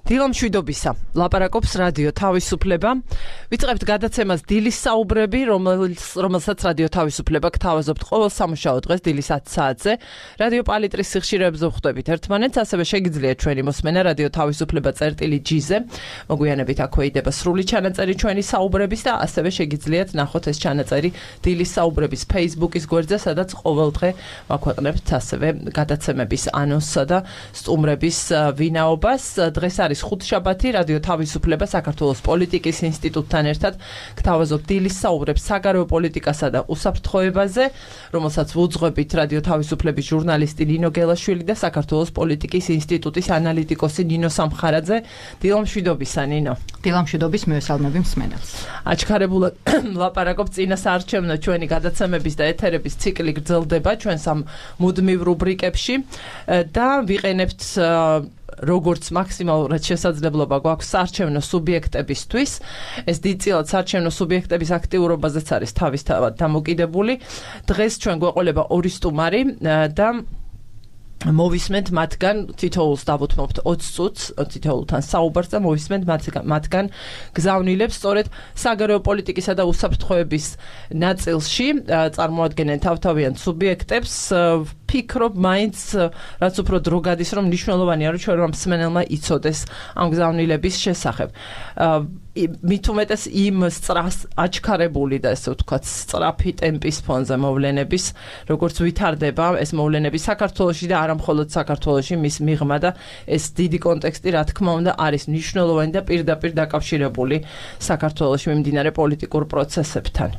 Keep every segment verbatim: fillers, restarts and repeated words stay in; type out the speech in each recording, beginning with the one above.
დილამშვიდობისა. ლაპარაკობს რადიო თავისუფლება. ვიწყებთ გადაცემას დილის საუბრები, რომელსაც რადიო თავისუფლება გთავაზობთ ყოველ სამუშაო დღეს დილის ათი საათზე. რადიო პალიტრის სიხშირეებზე ვხვდებით ერთმანეთს, ასევე შეგიძლიათ ჩვენი მოსმენა რადიო თავისუფლება წერტილი ჯი-ზე. მოგვიანებით აქვე იდება სრული ჩანაწერი ჩვენი საუბრების და ასევე შეგიძლიათ ნახოთ ეს ჩანაწერი დილის საუბრების Facebook-ის გვერდზე, სადაც ყოველდღე ვაქვეყნებთ ასევე გადაცემების ანონსსა და სტუმრების ვინაობას. დღეს არის ხუთშაბათი, რადიო თავისუფლება საქართველოს პოლიტიკის ინსტიტუტთან ერთად გთავაზობთ დილის საუბრებს საგარეო პოლიტიკასა და უსაფრთხოებაზე, რომელსაც ვუძღვებით რადიო თავისუფლების ჟურნალისტი ნინო გელაშვილი და საქართველოს პოლიტიკის ინსტიტუტის ანალიტიკოსი ნინო სამხარაძე. დილამშვიდობისა, ნინო. დილამშვიდობის, მივესალმები მსმენელს. აჩქარებულად ლაპარაკობ წინა საარჩევნო ჩვენი გადაცემების და ეთერების ციკლი გრძელდება ჩვენს ამ მუდმივ რუბრიკებში და ვიყენებთ როგორც მაქსიმალურად შესაძლებლობა გვაქვს საარჩევნო სუბიექტებისთვის. ეს დიდწილად საარჩევნო სუბიექტების აქტიურობაზეც არის თავისთავად დამოკიდებული. დღეს ჩვენ გვეყოლება ორი სტუმარი და მოვისმენთ მათგან თითოეულს დავუთმობთ ოცი წუთს, თითოეულთან საუბარს და მოვისმენთ მათგან გზავნილებს სწორედ საგარეო პოლიტიკისა და უსაფრთხოების ნაწილში წარმოადგენენ თავთავიან სუბიექტებს. ფიქრობ მაინც რაც უფრო დრო გადის, რომ მნიშვნელოვანია რომ ჩვენმა მსმენელმა იცოდეს ამ გზავნილების შესახებ. მით უმეტეს იმ სწრას აჩქარებული და ესე ვთქვათ სწრაფი ტემპის ფონზე მოვლენების, როგორც ვითარდება ეს მოვლენები საქართველოში და არა მხოლოდ საქართველოში, მის მიღმა და ეს დიდი კონტექსტი რა თქმა უნდა არის მნიშვნელოვანი და პირდაპირ დაკავშირებული საქართველოში მიმდინარე პოლიტიკურ პროცესებთან.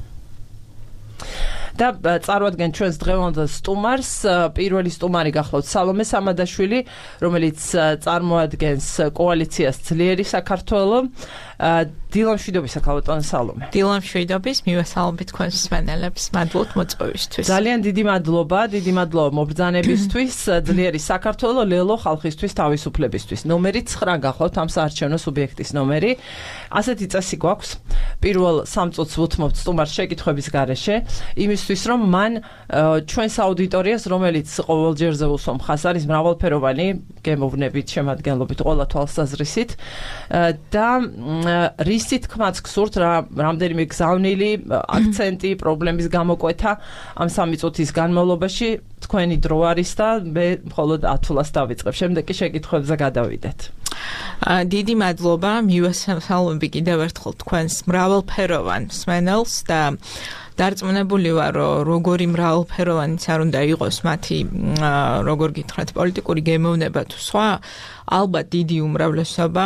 და წარვადგენ ჩვენს დღევანდელ სტუმარს. პირველი სტუმარი გახლავთ სალომე სამადაშვილი, რომელიც წარმოადგენს კოალიციას ძლიერი საქართველო. დილამშვიდობისა, ქალბატონო სალომე. დილამშვიდობის, მივესალმებით თქვენს მსმენელებს, მადლობთ მოწვევისთვის. ძალიან დიდი მადლობა, დიდი მადლობა მობრძანებისთვის. ძლიერი საქართველო, ლელო ხალხისთვის თავისუფლებისთვის. ნომერი ცხრა გახლავთ ამ საარჩევნო სუბიექტის ნომერი. ასეთი წესი გვაქვს. პირველ სამ წუთს ვუთმობთ სტუმარს შეკითხვების გარეშე, იმისთვის რომ მან ჩვენს აუდიტორიას, რომელიც ყოველ ჯერზე უსვამ ხას, არის მრავალფეროვანი გემოვნებით, შემადგენლობით ყველა თვალსაზრისით და რის თქმაც გსურთ რა რამდენიმე გზავნილი აქცენტი, პრობლემის გამოკვეთა ამ სამი წუთის განმავლობაში. თქვენი დრო არის და მე მხოლოდ ათვლას დავიწყებ. შემდეგ კი შეკითხვებზე გადავიდეთ. დიდი მადლობა, მივესალმები კიდევ ერთხელ თქვენს მრავალფეროვან მსმენელს და დარწმუნებული ვარ, რომ როგორი მრავალფეროვანიც არ უნდა იყოს მათი, როგორ გითხრათ, პოლიტიკური გემოვნება თუ სხვა, ალბათ დიდი უმრავლესობა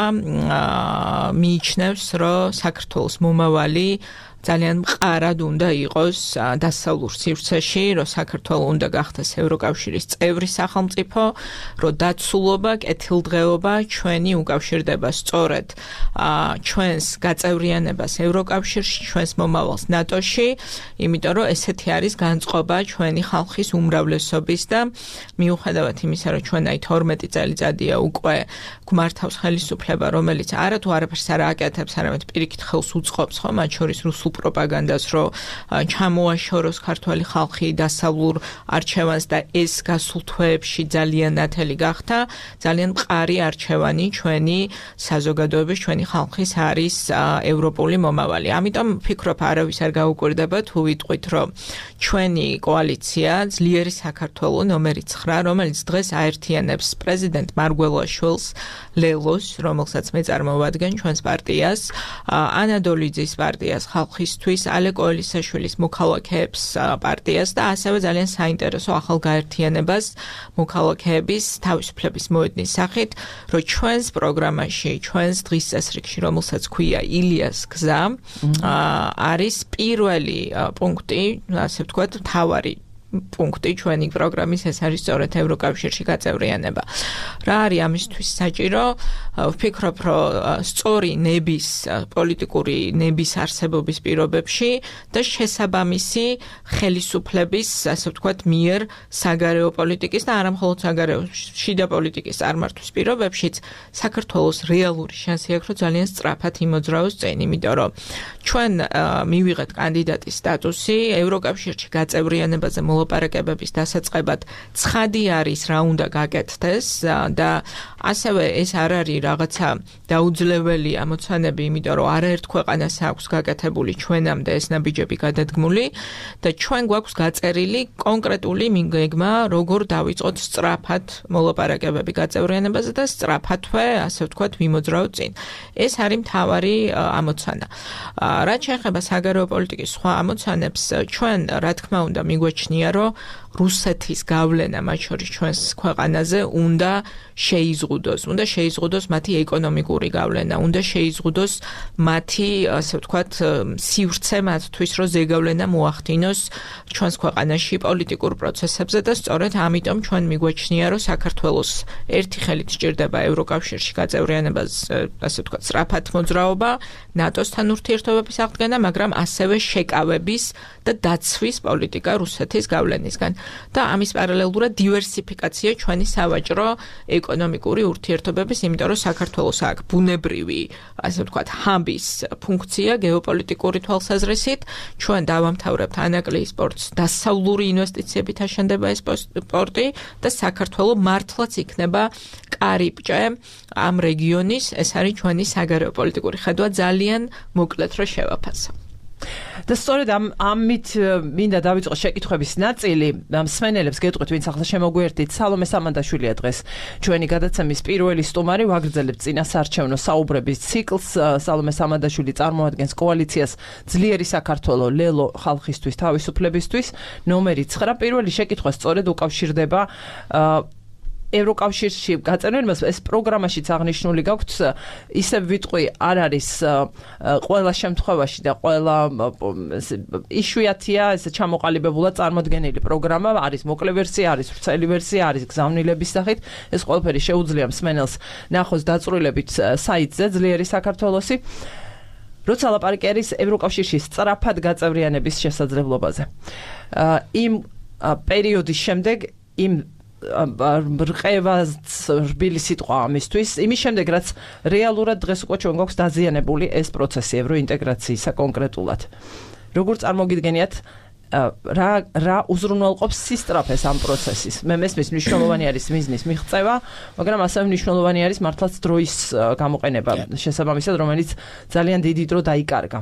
მიიჩნევს, რომ საქართველოს მომავალი ძალიან მყარად უნდა იყოს დასავლურ სივრცეში, რომ საქართველო უნდა გახდეს ევროკავშირის წევრი სახელმწიფო, რომ დაცულობა, კეთილდღეობა ჩვენი უკავშირდება სწორედ ჩვენს გაწევრიანებას ევროკავშირში, ჩვენს მომავალს ნატოში, იმიტომ რომ ესეთი არის განწყობა ჩვენი ხალხის უმრავლესობის და მიუხედავად იმისა, რომ ჩვენ აი თორმეტი წელიწადია უკვე გვმართავს ხელისუფლება, რომელიც არა თუ არაფერს არ აკეთებს, არამედ პირიქით ხელს უწყობს, ხო, მათ შორის რუსულ პროპაგანდას, რომ ჩამოაშოროს ქართველი ხალხი დასავლურ არჩევანს და ეს გასულ თვეებში ძალიან ნათელი გახდა. ძალიან მყარი არჩევანი ჩვენი საზოგადოების, ჩვენი ხალხის არის ევროპული მომავალი. ამიტომ ვფიქრობ, არავის არ გაუკვირდება თუ ვიტყვით, რომ ჩვენი კოალიცია ძლიერი საქართველო ნომერი ცხრა, რომელიც დღეს აერთიანებს პრეზიდენტ მარგველაშვილს, ლელოს, რომელსაც მე წარმოვადგენ ჩვენს პარტიას, ანა დოლიძის პარტიას, ხალხისთვის, ალე კოელისაშვილის მოქალაქეებს პარტიას და ასევე ძალიან საინტერესო ახალ გაერთიანებას მოქალაქეების თავისუფლების მოედნის სახით, რომ ჩვენს პროგრამაში, ჩვენს დღის წესრიგში, რომელსაც ქვია ილიას გზა, არის პირველი პუნქტი, ასე ვთქვათ, მთავარი პუნქტი ჩვენი პროგრამის, ეს არის სწორედ ევროკავშირში გაწევრიანება. რა არის ამისთვის საჭირო? ვფიქრობ, რომ სწორი ნების, პოლიტიკური ნების არსებობის პირობებში და შესაბამისი ხელისუფლების, ასე ვთქვათ, მიერ საგარეო პოლიტიკის და არა მხოლოდ საგარეო, შიდა პოლიტიკის წარმართვის პირობებშიც საქართველოს რეალური შანსი აქვს, რომ ძალიან სწრაფად იმოძრავოს წინ, იმიტომ რომ ჩვენ მივიღეთ კანდიდატის სტატუსი ევროკავშირში გაწევრიანებაზე მოლაპარაკებების დასაწყებად ცხადი არის რა უნდა გაკეთდეს და ასევე ეს არ არის რაღაცა დაუძლეველი ამოცანები, იმიტომ რომ არაერთ ქვეყანას აქვს გაკეთებული ჩვენამდე ეს ნაბიჯები გადადგმული და ჩვენ გვაქვს გაწერილი კონკრეტული მიგეგმა, როგორ დავიწყოთ სწრაფად მოლაპარაკებები გაწევრიანებაზე და სწრაფადვე, ასე ვთქვათ, ვიმოძრავთ წინ. ეს არის მთავარი ამოცანა. რაც შეეხება საგარეო პოლიტიკის სხვა ამოცანებს, ჩვენ რა თქმა უნდა მიგვაჩნია, რომ რუსეთის გავლენა მათ შორის ჩვენს ქვეყანაზე უნდა შეიზღუდოს, უნდა შეიზღუდოს მათი ეკონომიკური გავლენა, უნდა შეიზღუდოს მათი, ასე ვთქვათ, სივრცე მათთვის, რომ ზეგავლენა მოახდინოს ჩვენს ქვეყანაში პოლიტიკურ პროცესებზე და სწორედ ამიტომ ჩვენ მიგვაჩნია, რომ საქართველოს ერთი ხელით სჭირდება ევროკავშირში გაწევრიანებას, ასე ვთქვათ, სწრაფად მოძრაობა, ნატოსთან ურთიერთობების აღდგენა, მაგრამ ასევე შეკავების და დაცვის პოლიტიკა რუსეთის გავლენისგან. და ამის პარალელურად დივერსიფიკაცია ჩვენი სავაჭრო ეკონომიკური ურთიერთობების, იმიტომ რომ საქართველოს აქვს ბუნებრივი, ასე ვთქვათ, ჰაბის ფუნქცია გეოპოლიტიკური თვალსაზრისით, ჩვენ დავამთავრებთ ანაკლიის პორტს, დასავლური ინვესტიციებით აშენდება ეს პორტი და საქართველოს მართლაც იქნება კარიბჭე ამ რეგიონის, ეს არის ჩვენი საგარეო პოლიტიკური ხედვა, ძალიან მოკლედ რომ შევაფასო. და სწორედ ამ ამით მინდა დავიწყო შეკითხვების ნაწილი. მსმენელებს გეტყვით, ვინც ახლა შემოგვიერთდით, სალომე სამანდაშვილია დღეს ჩვენი გადაცემის პირველი სტუმარი, ვაგრძელებთ წინასაარჩევნო საუბრების ციკლს. სალომე სამანდაშვილი წარმოადგენს კოალიციას ძლიერი საქართველო ლელო ხალხისთვის თავისუფლებისთვის. ნომერი ცხრა. პირველი შეკითხვა სწორედ უკავშირდება ევროკავშირში გაწევრიანებას. ეს პროგრამაშიც აღნიშნული გაქვთ, ისევ ვიტყვი, არ არის ყველა შემთხვევაში და ყველა იშვიათია ეს ჩამოყალიბებულად წარმოდგენილი პროგრამა, არის მოკლე ვერსია, არის ვრცელი ვერსია, არის გზავნილების სახით. ეს ყველაფერი შეუძლია მსმენელს ნახოს დაწვრილებით საიტზე ძლიერი საქართველოსი. როცა ლაპარაკი არის ევროკავშირში სწრაფად გაწევრიანების შესაძლებლობაზე. იმ პერიოდის შემდეგ იმ რყევას რბილი სიტყვა ამისთვის, იმის შემდეგ, რაც რეალურად დღეს უკვე ჩვენ გვაქვს დაზიანებული ეს პროცესი ევროინტეგრაციისა კონკრეტულად. როგორ წარმოგიდგენიათ რა რა უზრუნველყოფს სისწრაფეს ამ პროცესის? მე მესმის მნიშვნელოვანი არის მიზნის მიღწევა, მაგრამ ასევე მნიშვნელოვანი არის მართლაც დროის გამოყენება შესაბამისად, რომელიც ძალიან დიდი დრო დაიკარგა.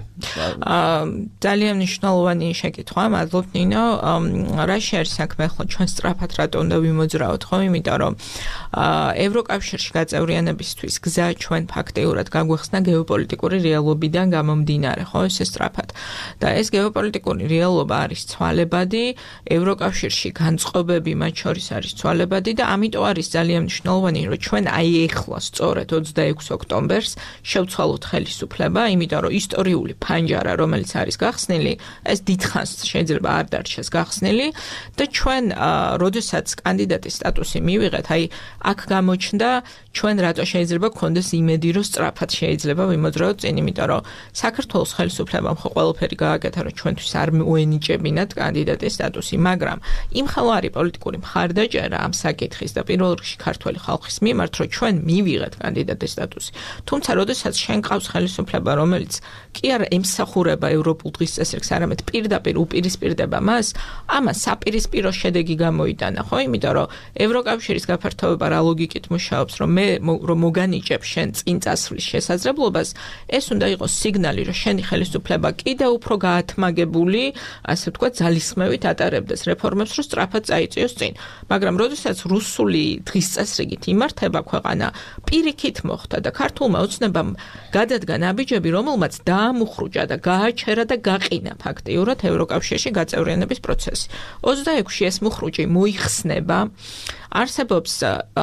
ძალიან მნიშვნელოვანი შეკითხვა, მადლობ ნინო. რა შეარის საქმე ახლა ჩვენ სწრაფად რატო უნდა ვიმოძრავოთ, ხო? იმიტომ რომ ევროკავშირში გაწევრიანებისთვის გზა ჩვენ ფაქტიურად გაგვეხსნა გეოპოლიტიკური რეალობიდან გამომდინარე, ხო? ეს სწრაფად. და ეს გეოპოლიტიკური რეალობა არის ცვალებადი, ევროკავშირში განწყობები მათ შორის არის ცვალებადი და ამიტომ არის ძალიან მნიშვნელოვანი, რომ ჩვენ აი ეხლა სწორედ ოცდაექვსი ოქტომბერს შევცვალოთ ხელისუფლება, იმიტომ რომ ისტორიული ფანჯარა, რომელიც არის გახსნილი, ეს დიდხანს შეიძლება არ დარჩეს გახსნილი და ჩვენ, როდესაც კანდიდატის სტატუსი მივიღეთ, აი აქ გამოჩნდა ჩვენ რატო შეიძლება გქონდეს იმედი, რომ სწრაფად შეიძლება ვიმოძრავოთ წინ, იმიტომ რომ საქართველოს ხელისუფლებამ ხო ყველაფერი გააკეთა, რომ ჩვენთვის არ მოენიჭებინათ კანდიდატის სტატუსი, მაგრამ იმ ხალხო არის პოლიტიკური მხარდაჭერა ამ საკითხის და პირველ რიგში ქართველი ხალხის მიმართ, რომ ჩვენ მივიღეთ კანდიდატის სტატუსი. თუმცა, როდესაც შენ ყავს ხელისუფლება, რომელიც კი არა ემსახურება ევროპულ დღის წესრიგს, არამედ პირდაპირ უპირისპირდება მას, ამას საპირისპირო შედეგი გამოიტანა, ხო? იმიტომ რომ ევროკავშირის გაფართოება რა ლოგიკით მუშაობს, რომ მე რომ მოგანიჭებ შენ წინ წასვლის შესაძლებლობას, ეს უნდა იყოს სიგნალი, რომ შენი ხელისუფლება კიდევ უფრო გაათმაგებული, ასე ვთქვათ, ძალისხმევით ატარებდეს რეფორმებს, რომ სწრაფად წაიწიოს წინ. მაგრამ როდესაც რუსული დღის წესრიგით იმართება ქვეყანა, პირიქით მოხდა და ქართულმა ოცნებამ გადადგა ნაბიჯები, რომელმაც დაამუხრუჭა და გააჩერა და გაყინა ფაქტიურად ევროკავშირში გაწევრიანების პროცესი. ოცდაექვსში ეს მუხრუჭი მოიხსნება, არსებობს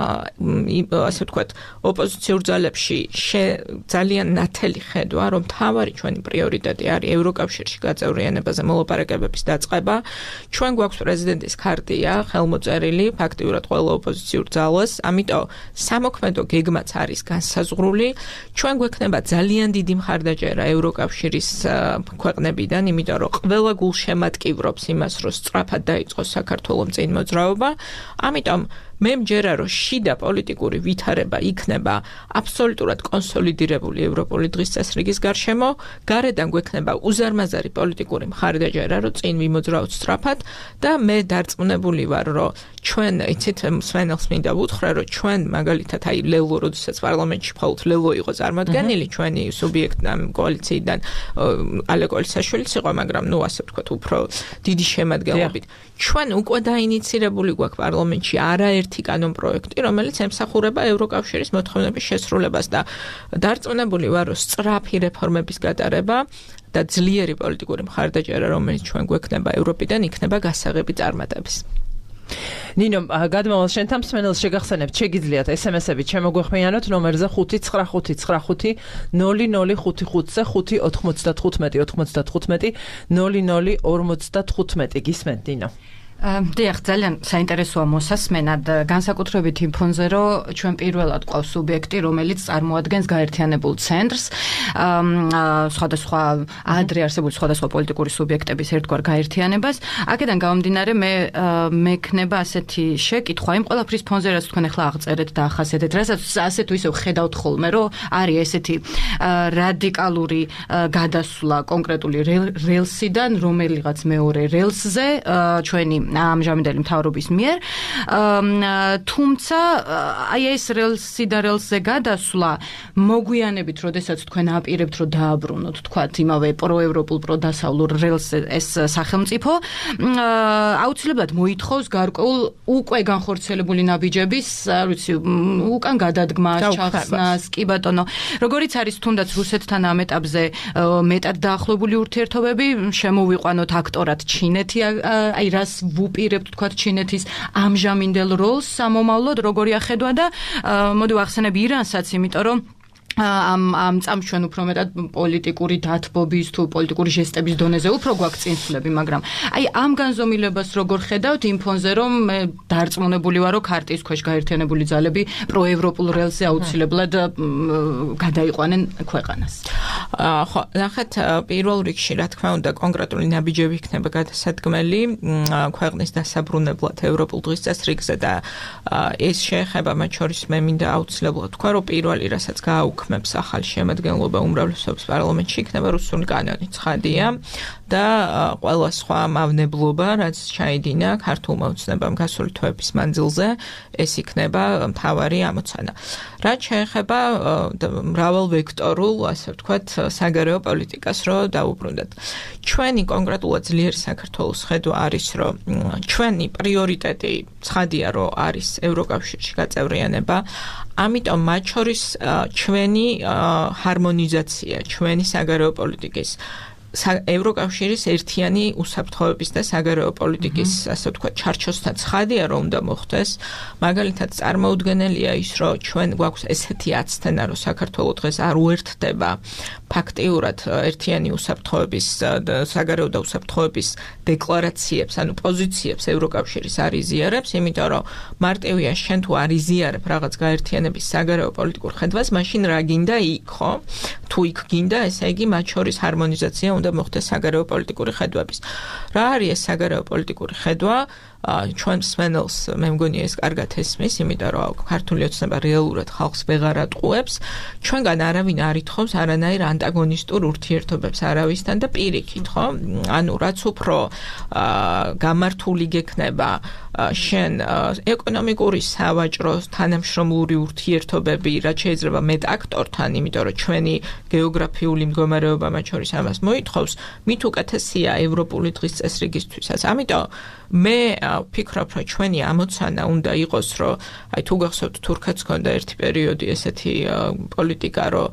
ასე ვთქვათ, ოპოზიციურ ძალებში ძალიან ნათელი ხედვა, რომ მთავარი ჩვენი პრიორიტეტი არის ევროკავშირში გაწევრიანებაზე მოლაპარაკებების დაწყება. ჩვენ გვაქვს პრეზიდენტის ქარტია, ხელმოწერილი, ფაქტიურად ყველა ოპოზიციურ ძალას, ამიტომ სამოქმედო გეგმაც არის განსაზღვრული. ჩვენ გვექნება ძალიან დიდი მხარდაჭერა ევროკავშირის ქვეყნებიდან, იმიტომ რომ ყველა გულშემატკივრობს იმას, რომ სწრაფად დაიწყოს საქართველოს წინ მოძრაობა. ამიტომ მე მჯერა რომ შიდა პოლიტიკური ვითარება იქნება აბსოლუტურად კონსოლიდირებული ევროპული დღის წესრიგის გარშემო, გარედან გვექნება უზარმაზარი პოლიტიკური მხარდაჭერა, რომ წინ ვიმოძრაოთ სწრაფად და მე დარწმუნებული ვარ, რომ ჩვენ იცით მსმენელს მინდა ვუთხრა, რომ ჩვენ მაგალითად აი ლელო როდესაც პარლამენტში მხოლოდ ლელო იყო წარმოადგენილი, ჩვენი სუბიექტი კოალიციიდან ალე კოლისაშვილიც იყო, მაგრამ ნუ ასე ვთქვათ, უფრო დიდი შემადგენლობით. ჩვენ უკვე დაინიცირებული გვაქვს პარლამენტში არაერთი კანონპროექტი, რომელიც ემსახურება ევროკავშირის მოთხოვნების შესრულებას და დარწმუნებული ვარ, რომ სწრაფი რეფორმების გატარება და ძლიერი პოლიტიკური მხარდაჭერა, რომელიც ჩვენ გვექნება ევროპიდან, იქნება გასაღები წარმატების. ნინო, გადმოვალ შენთან მსმენელს შეგახსენებთ, შეგიძლიათ ესემესებით შემოგვეხმიანოთ ნომერზე ხუთი ცხრა ხუთი ცხრა ხუთი ნული ნული ხუთი ხუთზე ხუთი ოთხმოცდათხუთმეტი ოთხმოცდათხუთმეტი ნული ნული ორმოცდათხუთმეტი გისმენთ ნინო. დიახ, ძალიან საინტერესოა მოსასმენად, განსაკუთრებით იმ ფონზე, რომ ჩვენ პირველად ყავს სუბიექტი, რომელიც წარმოადგენს გაერთიანებულ ცენტრს, სხვადასხვა ადრე არსებული სხვადასხვა პოლიტიკური სუბიექტების ერთგვარ გაერთიანებას. აქედან გამომდინარე, მე მექნება ასეთი შეკითხვა იმ ყველაფრის ფონზე, რაც თქვენ ახლა აღწერეთ და ახასიათეთ, რასაც ასე თუ ისე ხედავთ ხოლმე, რომ არის ესეთი რადიკალური გადასვლა კონკრეტული რელსიდან რომელიღაც მეორე რელსზე ჩვენი ამჟამინდელი მთავრობის მიერ, თუმცა აი ეს რელსი და რელსზე გადასვლა მოგვიანებით, როდესაც თქვენ აპირებთ, რომ დააბრუნოთ, თქვათ, იმავე პროევროპულ, პროდასავლურ რელსზე ეს სახელმწიფო, აუცილებლად მოითხოვს გარკვეულ უკვე განხორციელებული ნაბიჯების, არ ვიცი, უკან გადადგმას, ჩახსნას, კი ბატონო, როგორიც არის თუნდაც რუსეთთან ამ ეტაპზე მეტად დაახლოებული ურთიერთობები, შემოვიყვანოთ აქტორად ჩინეთი, აი რას ვუპირებთ თქვათ ჩინეთის ამჟამინდელ როლს სამომავლოდ როგორი ახედვა და მოდი ვახსენებ ირანსაც, იმიტომ რომ ამ ამ წამს ჩვენ უფრო მეტად პოლიტიკური დათბობის თუ პოლიტიკური ჟესტების დონეზე უფრო გვაქვს წინსვლები, მაგრამ აი ამ განზომილებას როგორ ხედავთ იმ ფონზე, რომ მე დარწმუნებული ვარ, რომ ქარტიის ქვეშ გაერთიანებული ძალები პროევროპულ რელსზე აუცილებლად გადაიყვანენ ქვეყანას. ხო, ნახეთ, პირველ რიგში, რა თქმა უნდა, კონკრეტული ნაბიჯები იქნება გადასადგმელი ქვეყნის დასაბრუნებლად ევროპულ დღის წესრიგზე და ეს შეეხება მათ შორის მე მინდა აუცილებლად თქვა, რომ პირველი რასაც გააუქმებს ახალ შემადგენლობა უმრავლესობის პარლამენტში იქნება რუსული კანონი, ცხადია და ყველა სხვა მავნებლობა, რაც ჩაიდინა ქართულმა ოცნებამ გასული თვეების მანძილზე, ეს იქნება მთავარი ამოცანა. რაც შეეხება მრავალვექტორულ, ასე ვთქვათ, საგარეო პოლიტიკას, რომ დაუბრუნდეთ. ჩვენი კონკრეტულად ძლიერი საქართველოს ხედვა არის, რომ ჩვენი პრიორიტეტი ცხადია, რომ არის ევროკავშირში გაწევრიანება, ამიტომ მათ შორის ჩვენი ჰარმონიზაცია, ჩვენი საგარეო პოლიტიკის ევროკავშირის ერთიანი უსაფრთხოების და საგარეო პოლიტიკის, ასე ვთქვათ, ჩარჩოსთან ცხადია, რომ უნდა მოხდეს. მაგალითად, წარმოუდგენელია ის, რომ ჩვენ გვაქვს ესეთი აცდენა, რომ საქართველო დღეს არ უერთდება ფაქტიურად ერთიანი უსაფრთხოების და საგარეო და უსაფრთხოების დეკლარაციებს, ანუ პოზიციებს ევროკავშირის არ იზიარებს, იმიტომ რომ მარტივია შენ თუ არ იზიარებ რაღაც გაერთიანების საგარეო პოლიტიკურ ხედვას, მაშინ რა გინდა იქ, ხო? თუ იქ გინდა, ესე იგი მათ შორის ჰარმონიზაცია უნდა მოხდეს საგარეო პოლიტიკური ხედვების. რა არის ეს საგარეო პოლიტიკური ხედვა? ჩვენ მსმენელს მე მგონი ეს კარგად ესმის, იმიტომ რომ ქართული ოცნება რეალურად ხალხს ვეღარ ატყუებს. ჩვენგან არავინ არ ითხოვს არანაირ ანტაგონისტურ ურთიერთობებს არავისთან და პირიქით, ხო? ანუ რაც უფრო გამართული გექნება შენ ეკონომიკური, სავაჭრო, თანამშრომლური ურთიერთობები, რაც შეიძლება მეტ აქტორთან, იმიტომ რომ ჩვენი გეოგრაფიული მდგომარეობა მათ შორის ამას მოითხოვს, მით უკეთესია ევროპული დღის წესრიგისთვისაც. ამიტომ მე ვფიქრობ, რომ ჩვენი ამოცანა უნდა იყოს, რომ აი თუ გახსოვთ თურქეთს ჰქონდა ერთი პერიოდი ესეთი პოლიტიკა, რომ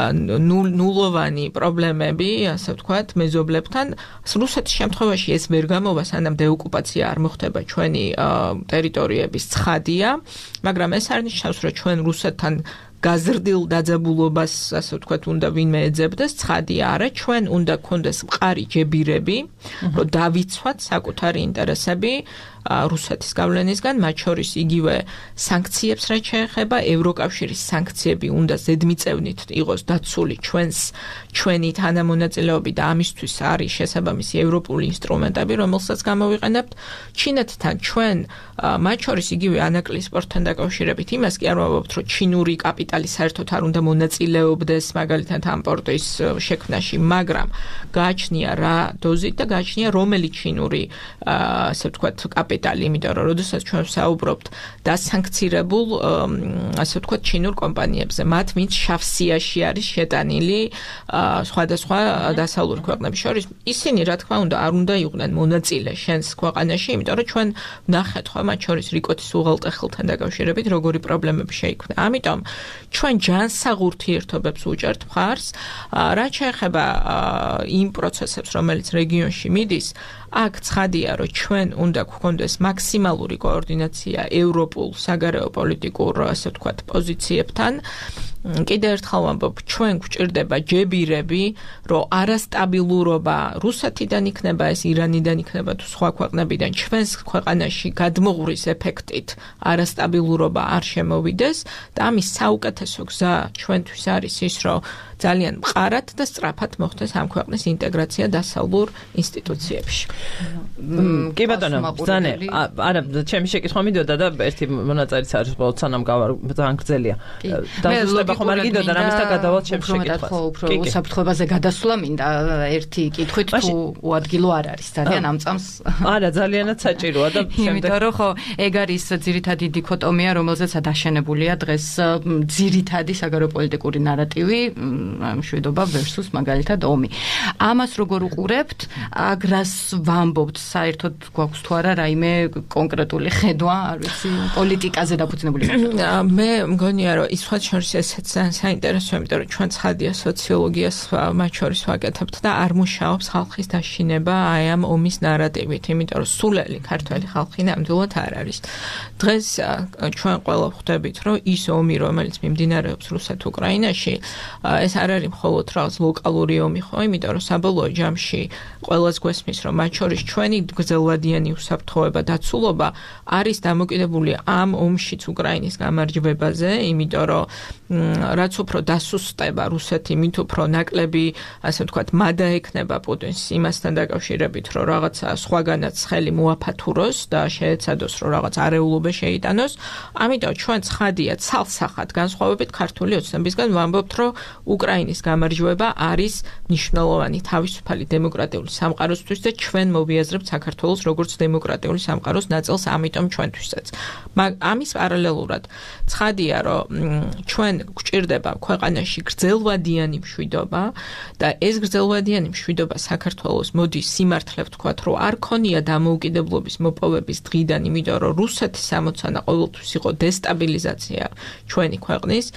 ნულოვანი პრობლემები, ასე ვთქვათ, მეზობლებთან, რუსეთის შემთხვევაში ეს ვერ გამოვა, სანამ დეოკუპაცია არ მოხდება ჩვენი ტერიტორიების, ცხადია, მაგრამ ეს არ ნიშნავს, რომ ჩვენ რუსეთთან გაზრდილ დაძაბულობას, ასე ვთქვათ, უნდა ვინმე ეძებდეს, ცხადია არა, ჩვენ უნდა გქონდეს მყარი ჯებირები, რომ დავიცვათ საკუთარი ინტერესები რუსეთის გავლენისგან, მათ შორის იგივე სანქციებს რაც შეეხება, ევროკავშირის სანქციები უნდა ზედმიწევნით იყოს დაცული ჩვენს ჩვენი თანამონაწილეობით და ამისთვის არის შესაბამისი ევროპული ინსტრუმენტები, რომელსაც გამოვიყენებთ. ჩინეთთან ჩვენ მათ შორის იგივე ანაკლიის სპორტთან დაკავშირებით იმას კი არ ვამბობთ, რომ ჩინური კაპიტალი საერთოდ არ უნდა მონაწილეობდეს მაგალითად ამ პორტის შექმნაში, მაგრამ გააჩნია რა დოზით და გააჩნია რომელი ჩინური ასე ვთქვათ კაპიტალი, იმიტომ რომ როდესაც ჩვენ ვსაუბრობთ დასანქცირებულ ასე ვთქვათ ჩინურ კომპანიებზე, მათ ვინც შავ სიაში არის შეტანილი სხვადასხვა დასავლური ქვეყნების შორის, ისინი რა თქმა უნდა არ უნდა იყვნენ მონაწილე შენს ქვეყანაში, იმიტომ რომ ჩვენ ვნახეთ ხო მათ შორის რიკოთის უღელტეხილთან დაკავშირებით როგორი პრობლემები შეიქმნა. ამიტომ ჩვენ ჯანსაღ ურთიერთობებს უჭერთ მხარს, რაც შეეხება იმ პროცესებს, რომელიც რეგიონში მიდის, აქ ცხადია, რომ ჩვენ უნდა გვქონდეს მაქსიმალური კოორდინაცია ევროპულ საგარეო პოლიტიკურ, ასე ვთქვათ, პოზიციებთან. კიდევ ერთხელ ვამბობ, ჩვენ გვჭირდება ჯებირები, რომ არასტაბილურობა რუსეთიდან იქნება, ეს ირანიდან იქნება თუ სხვა ქვეყნებიდან ჩვენს ქვეყანაში გადმოღურის ეფექტით არასტაბილურობა არ შემოვიდეს და ამის საუკეთესო გზა ჩვენთვის არის ის, რომ ძალიან მყარად და სწრაფად მოხდეს ამ ქვეყნის ინტეგრაცია დასავლურ ინსტიტუციებში. კი ბატონო, ბრძანე, არა, ჩემი შეკითხვა მიდოდა და ერთი მონაწილეც არის, უბრალოდ სანამ გავარ ძალიან გრძელია. დავუსწრება ხომ არ გიდოდა რამის და გადავალ ჩემს შეკითხვას. ხო, უფრო უსაფრთხოებაზე გადასვლა მინდა ერთი კითხვით თუ უადგილო არ არის ძალიან ამ წამს. არა, ძალიანაც საჭიროა და შემდეგ რომ ხო, ეგ არის ძირითადი დიქოტომია, რომელზეც დაშენებულია დღეს ძირითადი საგარეო პოლიტიკური ნარატივი მშვიდობა versus მაგალითად ომი. ამას როგორ უყურებთ? აქ რას ვამბობთ? საერთოდ გვაქვს თუ არა რაიმე კონკრეტული ხედვა, არ ვიცი, პოლიტიკაზე დაფუძნებული? მე მგონია, რომ ის სხვა შორის ესეც საინტერესოა, იმიტომ რომ ჩვენ ცხადია სოციოლოგიას მათ შორის ვაკეთებთ და არ მუშაობს ხალხის დაშინება აი ამ ომის ნარატივით, იმიტომ რომ სულელი ქართველი ხალხი ნამდვილად არ არის. დღეს ჩვენ ყველა ხვდებით, რომ ის ომი, რომელიც მიმდინარეობს რუსეთ-უკრაინაში, ეს არ არის მხოლოდ რაღაც ლოკალური ომი ხო, იმიტომ რომ საბოლოო ჯამში ყველას გვესმის, რომ მათ შორის ჩვენი გრძელვადიანი უსაფრთხოება დაცულობა არის დამოკიდებული ამ ომშიც უკრაინის გამარჯვებაზე, იმიტომ რომ რაც უფრო დასუსტება რუსეთი, მით უფრო ნაკლები, ასე ვთქვათ, მადა ექნება პუტინს იმასთან დაკავშირებით, რომ რაღაცა სხვაგანაც ხელი მოაფათუროს და შეეცადოს, რომ რაღაც არეულობა შეიტანოს. ამიტომ ჩვენ ცხადია ცალსახად განსხვავებით ქართული ოცნებისგან ვამბობთ, რომ უკრაინის გამარჯვება არის მნიშვნელოვანი თავისუფალი დემოკრატიული სამყაროსთვის და ჩვენ მოვიაზრებთ საქართველოს როგორც დემოკრატიული სამყაროს ნაწილს, ამიტომ ჩვენთვისაც. ამის პარალელურად ცხადია, რომ ჩვენ გვჭირდება ქვეყანაში გრძელვადიანი მშვიდობა და ეს გრძელვადიანი მშვიდობა საქართველოს მოდის სიმართლე ვთქვათ, რომ არ ქონია დამოუკიდებლობის მოპოვების დღიდან, იმიტომ რომ რუსეთის ამოცანა ყოველთვის იყო დესტაბილიზაცია ჩვენი ქვეყნის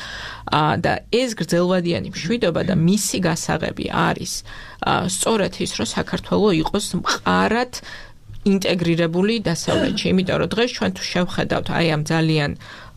და ეს გრძელვადიანი მშვიდობა და მისი გასაღები არის სწორედ ის, რომ საქართველო იყოს მყარად ინტეგრირებული დასავლეთში, იმიტომ რომ დღეს ჩვენ თუ შევხედავთ აი ამ ძალიან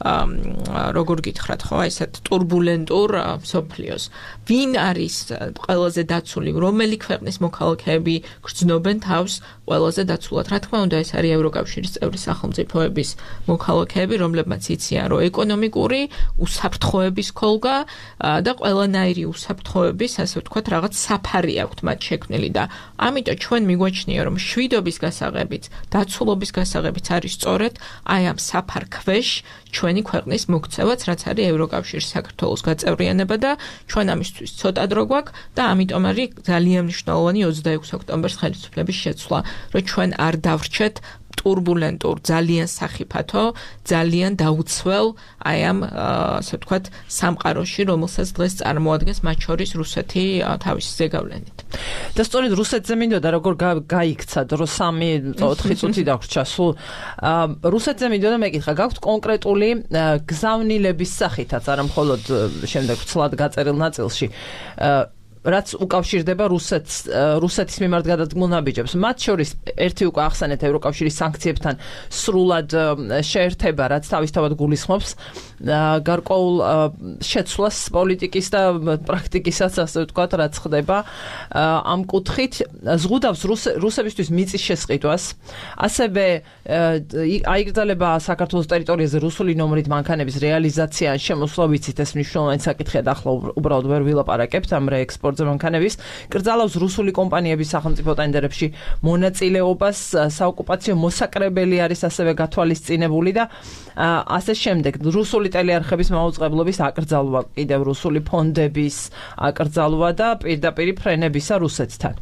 როგორ გითხრათ ხო, ესეთ турბულენტურ მსოფლიოს. ვინ არის ყველაზე დაცული, რომელი ქვეყნის მოქალაქეები გრძნობენ თავს ყველაზე დაცულად? რა თქმა უნდა, ეს არის ევროკავშირის წევრი სახელმწიფოების მოქალაქეები, რომლებმაც იციან, რომ ეკონომიკური უსაფრთხოების ქოლგა და ყველანაირი უსაფრთხოების, ასე ვთქვათ, რაღაც საფარი აქვთ მათ შექმნილი და ამიტომ ჩვენ მიგვაჩნია, რომ მშვიდობის გასაღებიც, დაცულობის გასაღებიც არის სწორედ აი ამ საფარ ქვეშ ჩვენი ქვეყნის მოქცევაც, რაც არის ევროკავშირის საქართველოს გაწევრიანება და ჩვენ ამისთვის ცოტა დრო გვაქვს და ამიტომ არის ძალიან მნიშვნელოვანი ოცდაექვსი ოქტომბრის ხელისუფლების შეცვლა, რომ ჩვენ არ დავრჩეთ турბულენტურ, ძალიან სახიფათო, ძალიან დაუცველ აი ამ ასე ვთქვათ სამყაროში, რომელსაც დღეს წარმოადგენს მათ შორის რუსეთი თავისი ზეგავლენით. და სწორედ რუსეთზე მინდოდა როგორ გაიქცა დრო სამი ოთხი წუთი დაგვრჩა სულ რუსეთზე მინდოდა მეკითხა, გაქვთ კონკრეტული გზავნილების სახითაც, არა მხოლოდ შემდეგ ცლად გაწერილ ნაწილში რაც უკავშირდება რუსეთს რუსეთის მიმართ გადადგმულ ნაბიჯებს. მათ შორის ერთი უკვე ახსენეთ ევროკავშირის სანქციებთან სრულად შეერთება, რაც თავისთავად გულისხმობს გარკვეულ შეცვლას პოლიტიკის და პრაქტიკისაც, ასე ვთქვათ, რაც ხდება ამ კუთხით. ზღუდავს რუსებისთვის მიწის შესყიდვას, ასევე აიგრძელება საქართველოს ტერიტორიაზე რუსული ნომრით მანქანების რეალიზაცია ან შემოსვლა, ვიცით, ეს მნიშვნელოვანი საკითხია და ახლა უბრალოდ ვერ ვილაპარაკებთ ამ რეექსპორტზე მანქანების. კრძალავს რუსული კომპანიების სახელმწიფო ტენდერებში მონაწილეობას, საოკუპაციო მოსაკრებელი არის ასევე გათვალისწინებული და ასე შემდეგ. რუსული ტელეარხების მაუწყებლობის აკრძალვა, კიდევ რუსული ფონდების აკრძალვა და პირდაპირ ფრენებისა რუსეთთან.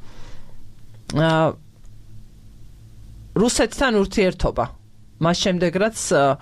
რუსეთთან ურთიერთობა. მას შემდეგ რაც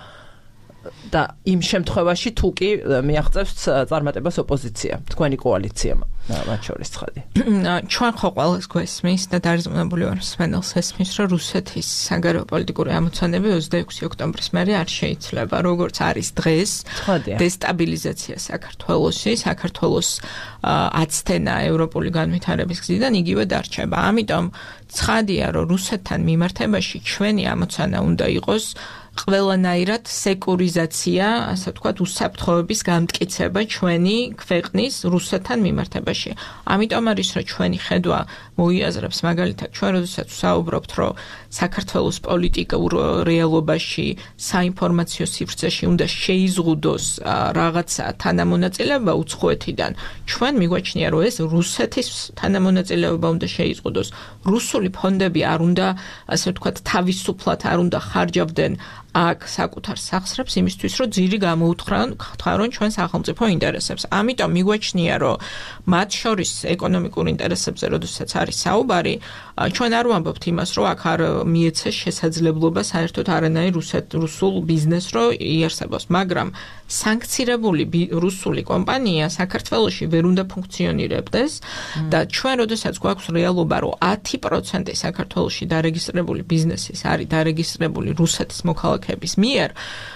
და იმ შემთხვევაში თუ კი მიაღწევს წარმატებას ოპოზიცია, თქვენი კოალიცია მათ შორის ცხადი. ჩვენ ხო ყველას გვესმის და დარწმუნებული ვარ მსმენელს ესმის, რომ რუსეთის საგარეო პოლიტიკური ამოცანები ოცდაექვსი ოქტომბრის მერე არ შეიძლება, როგორც არის დღეს. დესტაბილიზაცია საქართველოში, საქართველოს აცდენა ევროპული განვითარების გზიდან იგივე დარჩება. ამიტომ ცხადია, რომ რუსეთთან მიმართებაში ჩვენი ამოცანა უნდა იყოს ყველანაირად სეკურიზაცია, ასე ვთქვათ, უსაფრთხოების გამტკიცება ჩვენი ქვეყნის რუსეთთან მიმართებაში. ამიტომ არის, რომ ჩვენი ხედვა მოიაზრებს მაგალითად ჩვენ როდესაც ვსაუბრობთ, რომ საქართველოს პოლიტიკურ რეალობაში საინფორმაციო სივრცეში უნდა შეიზღუდოს რაღაცა თანამონაწილეობა უცხოეთიდან. ჩვენ მიგვაჩნია, რომ ეს რუსეთის თანამონაწილეობა უნდა შეიზღუდოს. რუსული ფონდები არ უნდა, ასე ვთქვათ, თავისუფლად არ უნდა ხარჯავდნენ აქ საკუთარ სახსრებს იმისთვის, რომ ძირი გამოუთხრან ჩვენ სახელმწიფო ინტერესებს. ამიტომ მიგვაჩნია, რომ მათ შორის ეკონომიკურ ინტერესებზე, როდესაც არის საუბარი, ჩვენ არ ვამბობთ იმას, რომ აქ არ მიეცეს შესაძლებლობა საერთოდ არანაირ რუსულ ბიზნესს რო იარსებოს, მაგრამ სანქცირებული რუსული კომპანია საქართველოში ვერ უნდა ფუნქციონირებდეს და ჩვენ როდესაც გვაქვს რეალობა, რომ ათი პროცენტი საქართველოში დარეგისტრირებული ბიზნესის არის დარეგისტრირებული რუსეთის მოქალაქეების მიერ,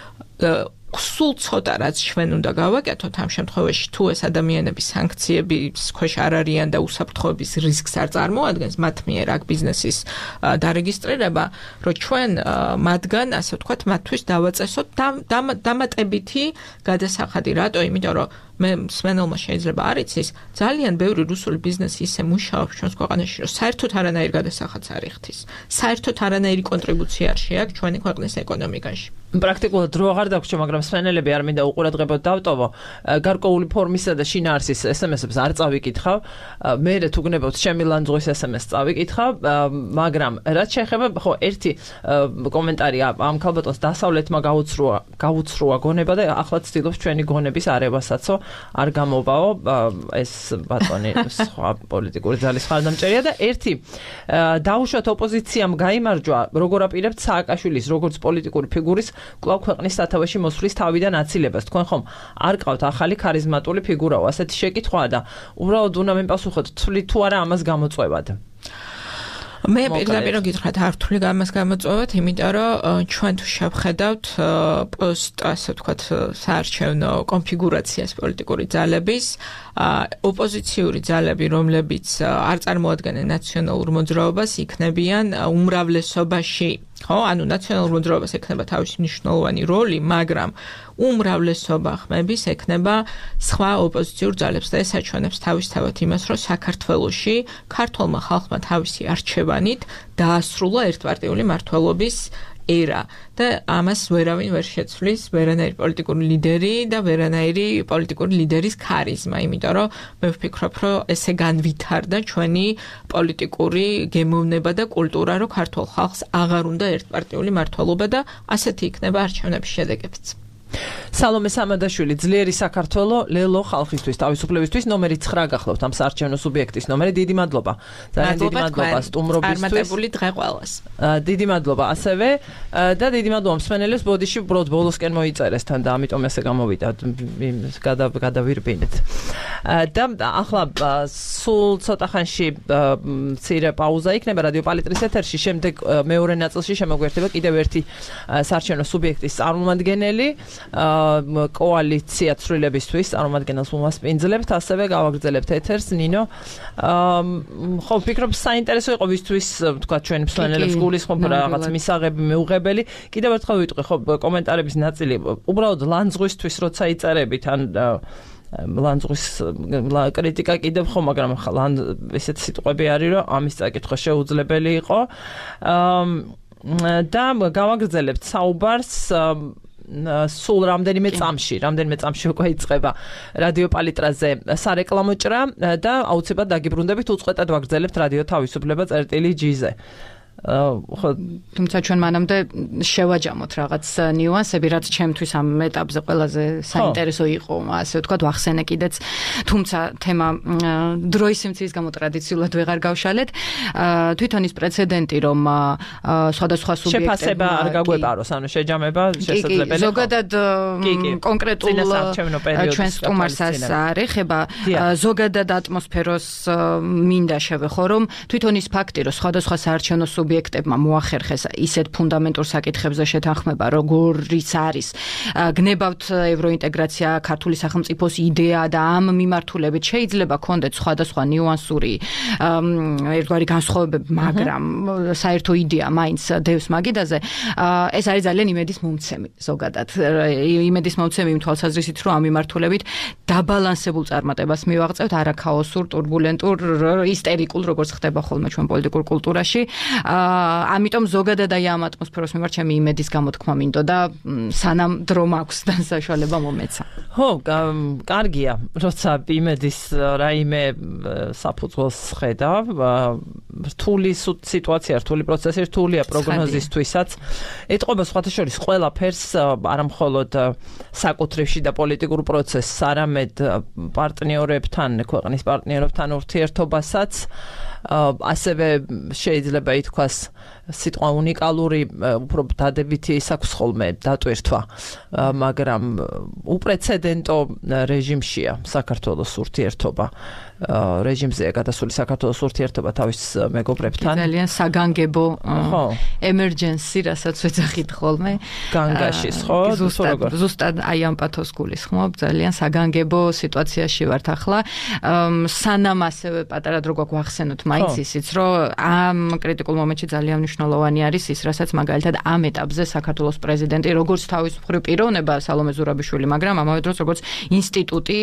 სულ ცოტა რაც ჩვენ უნდა გავაკეთოთ ამ შემთხვევაში, თუ ეს ადამიანები სანქციების ქვეშ არ არიან და უსაფრთხოების რისკს არ წარმოადგენს მათ მიერ აქ ბიზნესის დარეგისტრირება, რომ ჩვენ მათგან, ასე ვთქვათ, მათთვის დავაწესოთ დამატებითი გადასახადი. რატო? იმიტომ რომ მე მსმენელმა შეიძლება არ იცის, ძალიან ბევრი რუსული ბიზნესი ისე მუშაობს ჩვენს ქვეყანაში, რომ საერთოდ არანაირ გადასახადს არ იხდის. საერთოდ არანაირი კონტრიბუცია არ შეაქვს ჩვენი ქვეყნის ეკონომიკაში. პრაქტიკულად დრო აღარ დაგვრჩა, მაგრამ მსმენელები არ მინდა უყურადღებოდ დავტოვო. გარკვეული ფორმისა და შინაარსის ესემესებს არ წავიკითხავ. მე თუ გნებავთ ჩემი ლანძღვის ესემეს წავიკითხავ, მაგრამ რაც შეეხება, ხო, ერთი კომენტარი ამ ქალბატონს დასავლეთმა გაუცრუა, გაუცრუა გონება და ახლა ცდილობს ჩვენი გონების არევასაცო არ გამოვაო. ეს ბატონი სხვა პოლიტიკური ძალის ხარდამჭერია და ერთი დაუშვათ ოპოზიციამ გაიმარჯვა, როგორ აპირებთ სააკაშვილის როგორც პოლიტიკური ფიგურის კვლავ ქვეყნის სათავეში მოსვლის თავიდან აცილებას. თქვენ ხომ არ ყავთ ახალი ქარიზმატული ფიგურაო, ასეთი შეკითხვაა და უბრალოდ უნდა მემპასუხოთ, თვლით თუ არა ამას გამოწვევად. მე პირდაპირ გითხრათ არ ვთვლი ამას გამოწვევად, იმიტომ რომ ჩვენ თუ შევხედავთ პოსტ, ასე ვთქვათ, საარჩევნო კონფიგურაციას პოლიტიკური ძალების, ოპოზიციური ძალები, რომლებიც არ წარმოადგენენ ნაციონალურ მოძრაობას, იქნებიან უმრავლესობაში. ხო, ანუ ნაციონალურ მოძრაობას ექნება თავისი მნიშვნელოვანი როლი, მაგრამ უმრავლესობა ხმების ექნება სხვა ოპოზიციურ ძალებს და ეს აჩვენებს თავისთავად იმას, რომ საქართველოში ქართულმა ხალხმა თავისი არჩევანით დაასრულა ერთპარტიული მმართველობის ერა და ამას ვერავინ ვერ შეცვლის, ვერანაირი პოლიტიკური ლიდერი და ვერანაირი პოლიტიკური ლიდერის ქარიზმა, იმიტომ რომ მე ვფიქრობ, რომ ესე განვითარდა ჩვენი პოლიტიკური გემოვნება და კულტურა, რომ ქართულ ხალხს აღარ უნდა ერთპარტიული მმართველობა და ასეთი იქნება არჩევნების შედეგებიც. სალომე სამადაშვილი, ძლიერი საქართველო, ლელო ხალხისთვის, თავისუფლებისთვის, ნომერი ცხრა გახლავთ ამ საარჩევნო სუბიექტის ნომერი. დიდი მადლობა. ძალიან დიდი მადლობა სტუმრობისთვის. წარმატებული დღე ყველას. დიდი მადლობა ასევე და დიდი მადლობა მსმენელებს, ბოდიში უბრალოდ ბოლოსკენ მოიწერეს თან და ამიტომ ესე გამოვიდა, გადავირბინეთ. და ახლა სულ ცოტა ხანში მცირე პაუზა იქნება რადიო პალიტრის ეთერში, შემდეგ მეორე ნაწილში შემოგვერთება კიდევ ერთი საარჩევნო სუბიექტის წარმომადგენელი. კოალიცია ცვლილებისთვის წარმომადგენელს უმასპინძლებთ, ასევე გავაგრძელებთ ეთერს ნინო. ხო, ვფიქრობ საინტერესო იყო ვისთვის თქვა ჩვენი მსმენელებს გულისხმობ რაღაც მისაღები მიუღებელი. კიდევ ერთხელ ვიტყვი, ხო, კომენტარების ნაწილი უბრალოდ ლანძღვისთვის როცა იწერებით ან ლანძღვის კრიტიკა კიდევ ხო, მაგრამ ხლა ესეთ სიტყვები არის, რომ ამის წაკითხვა შეუძლებელი იყო. და გავაგრძელებთ საუბარს სულ რამდენიმე წამში, რამდენიმე წამში უკვე იწყება რადიო პალიტრაზე სარეკლამო ჭრა და აუცილებლად დაგიბრუნდებით უწყვეტად ვაგრძელებთ რადიო თავისუფლება წერტილი ჯი-ზე. ხო, თუმცა ჩვენ მანამდე შევაჯამოთ რაღაც ნიუანსები, რაც ჩემთვის ამ ეტაპზე ყველაზე საინტერესო იყო, ასე ვთქვათ, ვახსენე კიდეც, თუმცა თემა დროის სიმცირის გამო ტრადიციულად ვეღარ გავშალეთ. თვითონ ის პრეცედენტი, რომ სხვადასხვა სუბიექტები შეფასება არ გაგვეპაროს, ანუ შეჯამება შესაძლებელია. ზოგადად კონკრეტულ ჩვენ სტუმარსაც არ ეხება, ზოგადად ატმოსფეროს მინდა შევეხო, რომ თვითონ ის ფაქტი, რომ სხვადასხვა საარჩევნო სუბიექტებმა მოახერხეს ისეთ ფუნდამენტურ საკითხებზე შეთანხმება, როგორიც არის გნებავთ ევროინტეგრაცია, ქართული სახელმწიფოს იდეა და ამ მიმართულებით შეიძლება კონდეთ სხვადასხვა ნიუანსური ერთგვარი განსხვავებები, მაგრამ საერთო იდეა მაინც დევს მაგიდაზე. ეს არის ძალიან იმედის მომცემი ზოგადად. იმედის მომცემი იმ თვალსაზრისით, რომ ამ მიმართულებით დაბალანსებულ წარმატებას მივაღწევთ, არა ქაოსურ, ტურბულენტურ, ისტერიკულ, როგორც ხდება ხოლმე ჩვენ პოლიტიკურ კულტურაში. ამიტომ ზოგადად აი ამ ატმოსფეროს მიმართ ჩემი იმედის გამოთქმა მინდოდა სანამ დრო მაქვს და საშუალება მომეცა. ხო, კარგია, როცა იმედის რაიმე საფუძველს ხედავ, რთული სიტუაცია, რთული პროცესი, რთულია პროგნოზისთვისაც. ეტყობა სხვათა შორის ყველაფერს, არა მხოლოდ საკუთრივში და პოლიტიკურ პროცესს, არამედ პარტნიორებთან, ქვეყნის პარტნიორებთან ურთიერთობასაც. ასევე შეიძლება ითქვას სიტყვა უნიკალური, უფრო დადებითი ის აქვს ხოლმე დატვირთვა, მაგრამ უპრეცედენტო რეჟიმშია საქართველოს ურთიერთობა. რეჟიმზეა გადასული საქართველოს ურთიერთობა თავის მეგობრებთან. ძალიან საგანგებო emergency, რასაც ვეძახით ხოლმე. განგაშის, ხო? ზუსტად, ზუსტად აი ამ პათოს გულისხმობ, ძალიან საგანგებო სიტუაციაში ვართ ახლა. სანამ ასევე პატარა დრო გვაქვს ვახსენოთ მაინც ისიც, რომ ამ კრიტიკულ მომენტში ძალიან მნიშვნელოვანი არის ის, რასაც მაგალითად ამ ეტაპზე საქართველოს პრეზიდენტი, როგორც თავის მხრივ პიროვნება სალომე ზურაბიშვილი, მაგრამ ამავე დროს როგორც ინსტიტუტი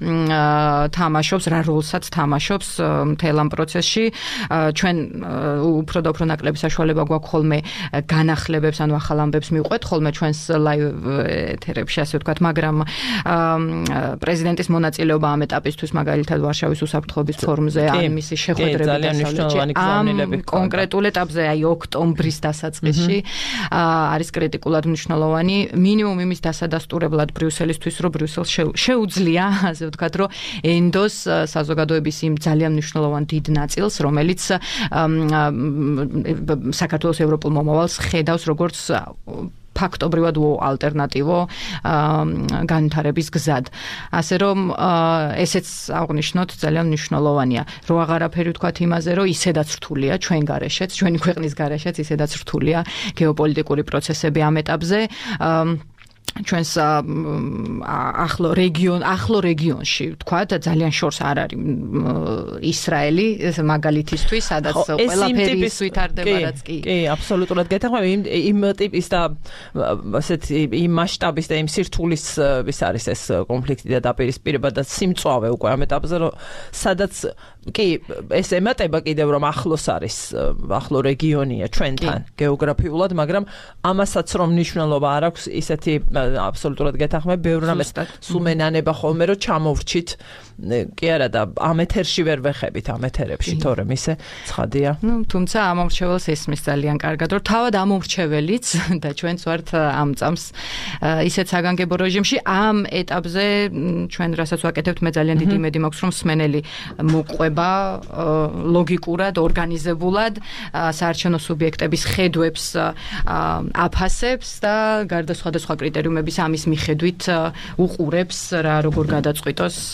თამაშობს რა როლს თამაშობს მთელ ამ პროცესში. ჩვენ უფრო და უფრო ნაკლები საშუალება გვაქვს ხოლმე განახლებებს, ანუ ახალ ამბებს მივყვეთ ხოლმე ჩვენს ლაივ ეთერებში, ასე ვთქვათ, მაგრამ პრეზიდენტის მონაწილეობა ამ ეტაპისთვის მაგალითად ვარშავის უსაფრთხოების ფორუმზე ან მისი შეხვედრები დასავლეთში ამ კონკრეტულ ეტაპზე აი ოქტომბრის დასაწყისში არის კრიტიკულად მნიშვნელოვანი. მინიმუმ იმის დასადასტურებლად ბრიუსელისთვის, რომ ბრიუსელს შეუძლია, ასე ვთქვათ, რომ ენდოს საზოგადოების იმ ძალიან მნიშვნელოვან დიდ ნაწილს, რომელიც საქართველოს ევროპულ მომავალს ხედავს როგორც ფაქტობრივად ალტერნატივო განვითარების გზად. ასე რომ ესეც აღნიშნოთ ძალიან მნიშვნელოვანია. რო აღარაფერი ვთქვათ იმაზე, რომ ისედაც რთულია ჩვენ გარეშეც, ჩვენი ქვეყნის გარეშეც ისედაც რთულია გეოპოლიტიკური პროცესები ამ ეტაპზე. ჩვენს ახლო რეგიონ, ახლო რეგიონში, თქვა და ძალიან შორს არ არის ისრაელი მაგალითისთვის, სადაც ყველაფერი ვითარდება, რაც კი. კი, აბსოლუტურად გეთანხმები იმ ტიპის და ასეთი იმ მასშტაბის და იმ სირთულის ვის არის ეს კონფლიქტი და დაპირისპირება და სიმწვავე უკვე ამ ეტაპზე, რომ სადაც კი ეს ემატება კიდევ რომ ახლოს არის, ახლო რეგიონია ჩვენთან გეოგრაფიულად, მაგრამ ამასაც რომ მნიშვნელობა არ აქვს ისეთი აბსოლუტურად გეთანხმები, ბევრ რამეს სუმენანება ხოლმე რომ ჩამოვრჩით. კი არა და ამ ეთერში ვერ ვეხებით ამ ეთერებში, თორემ ისე ცხადია. ნუ თუმცა ამ მომრჩეველს ესმის ძალიან კარგად, რომ თავად ამ მომრჩეველიც და ჩვენც ვართ ამ წამს ისეთ საგანგებო რეჟიმში, ამ ეტაპზე ჩვენ რასაც ვაკეთებთ, მე ძალიან დიდი იმედი მაქვს, რომ მსმენელი მოყვება ლოგიკურად, ორგანიზებულად საარჩევნო სუბიექტების ხედვებს აფასებს და გარდა სხვადასხვა კრიტერიუმების ამის მიხედვით უყურებს რა როგორ გადაწყვიტოს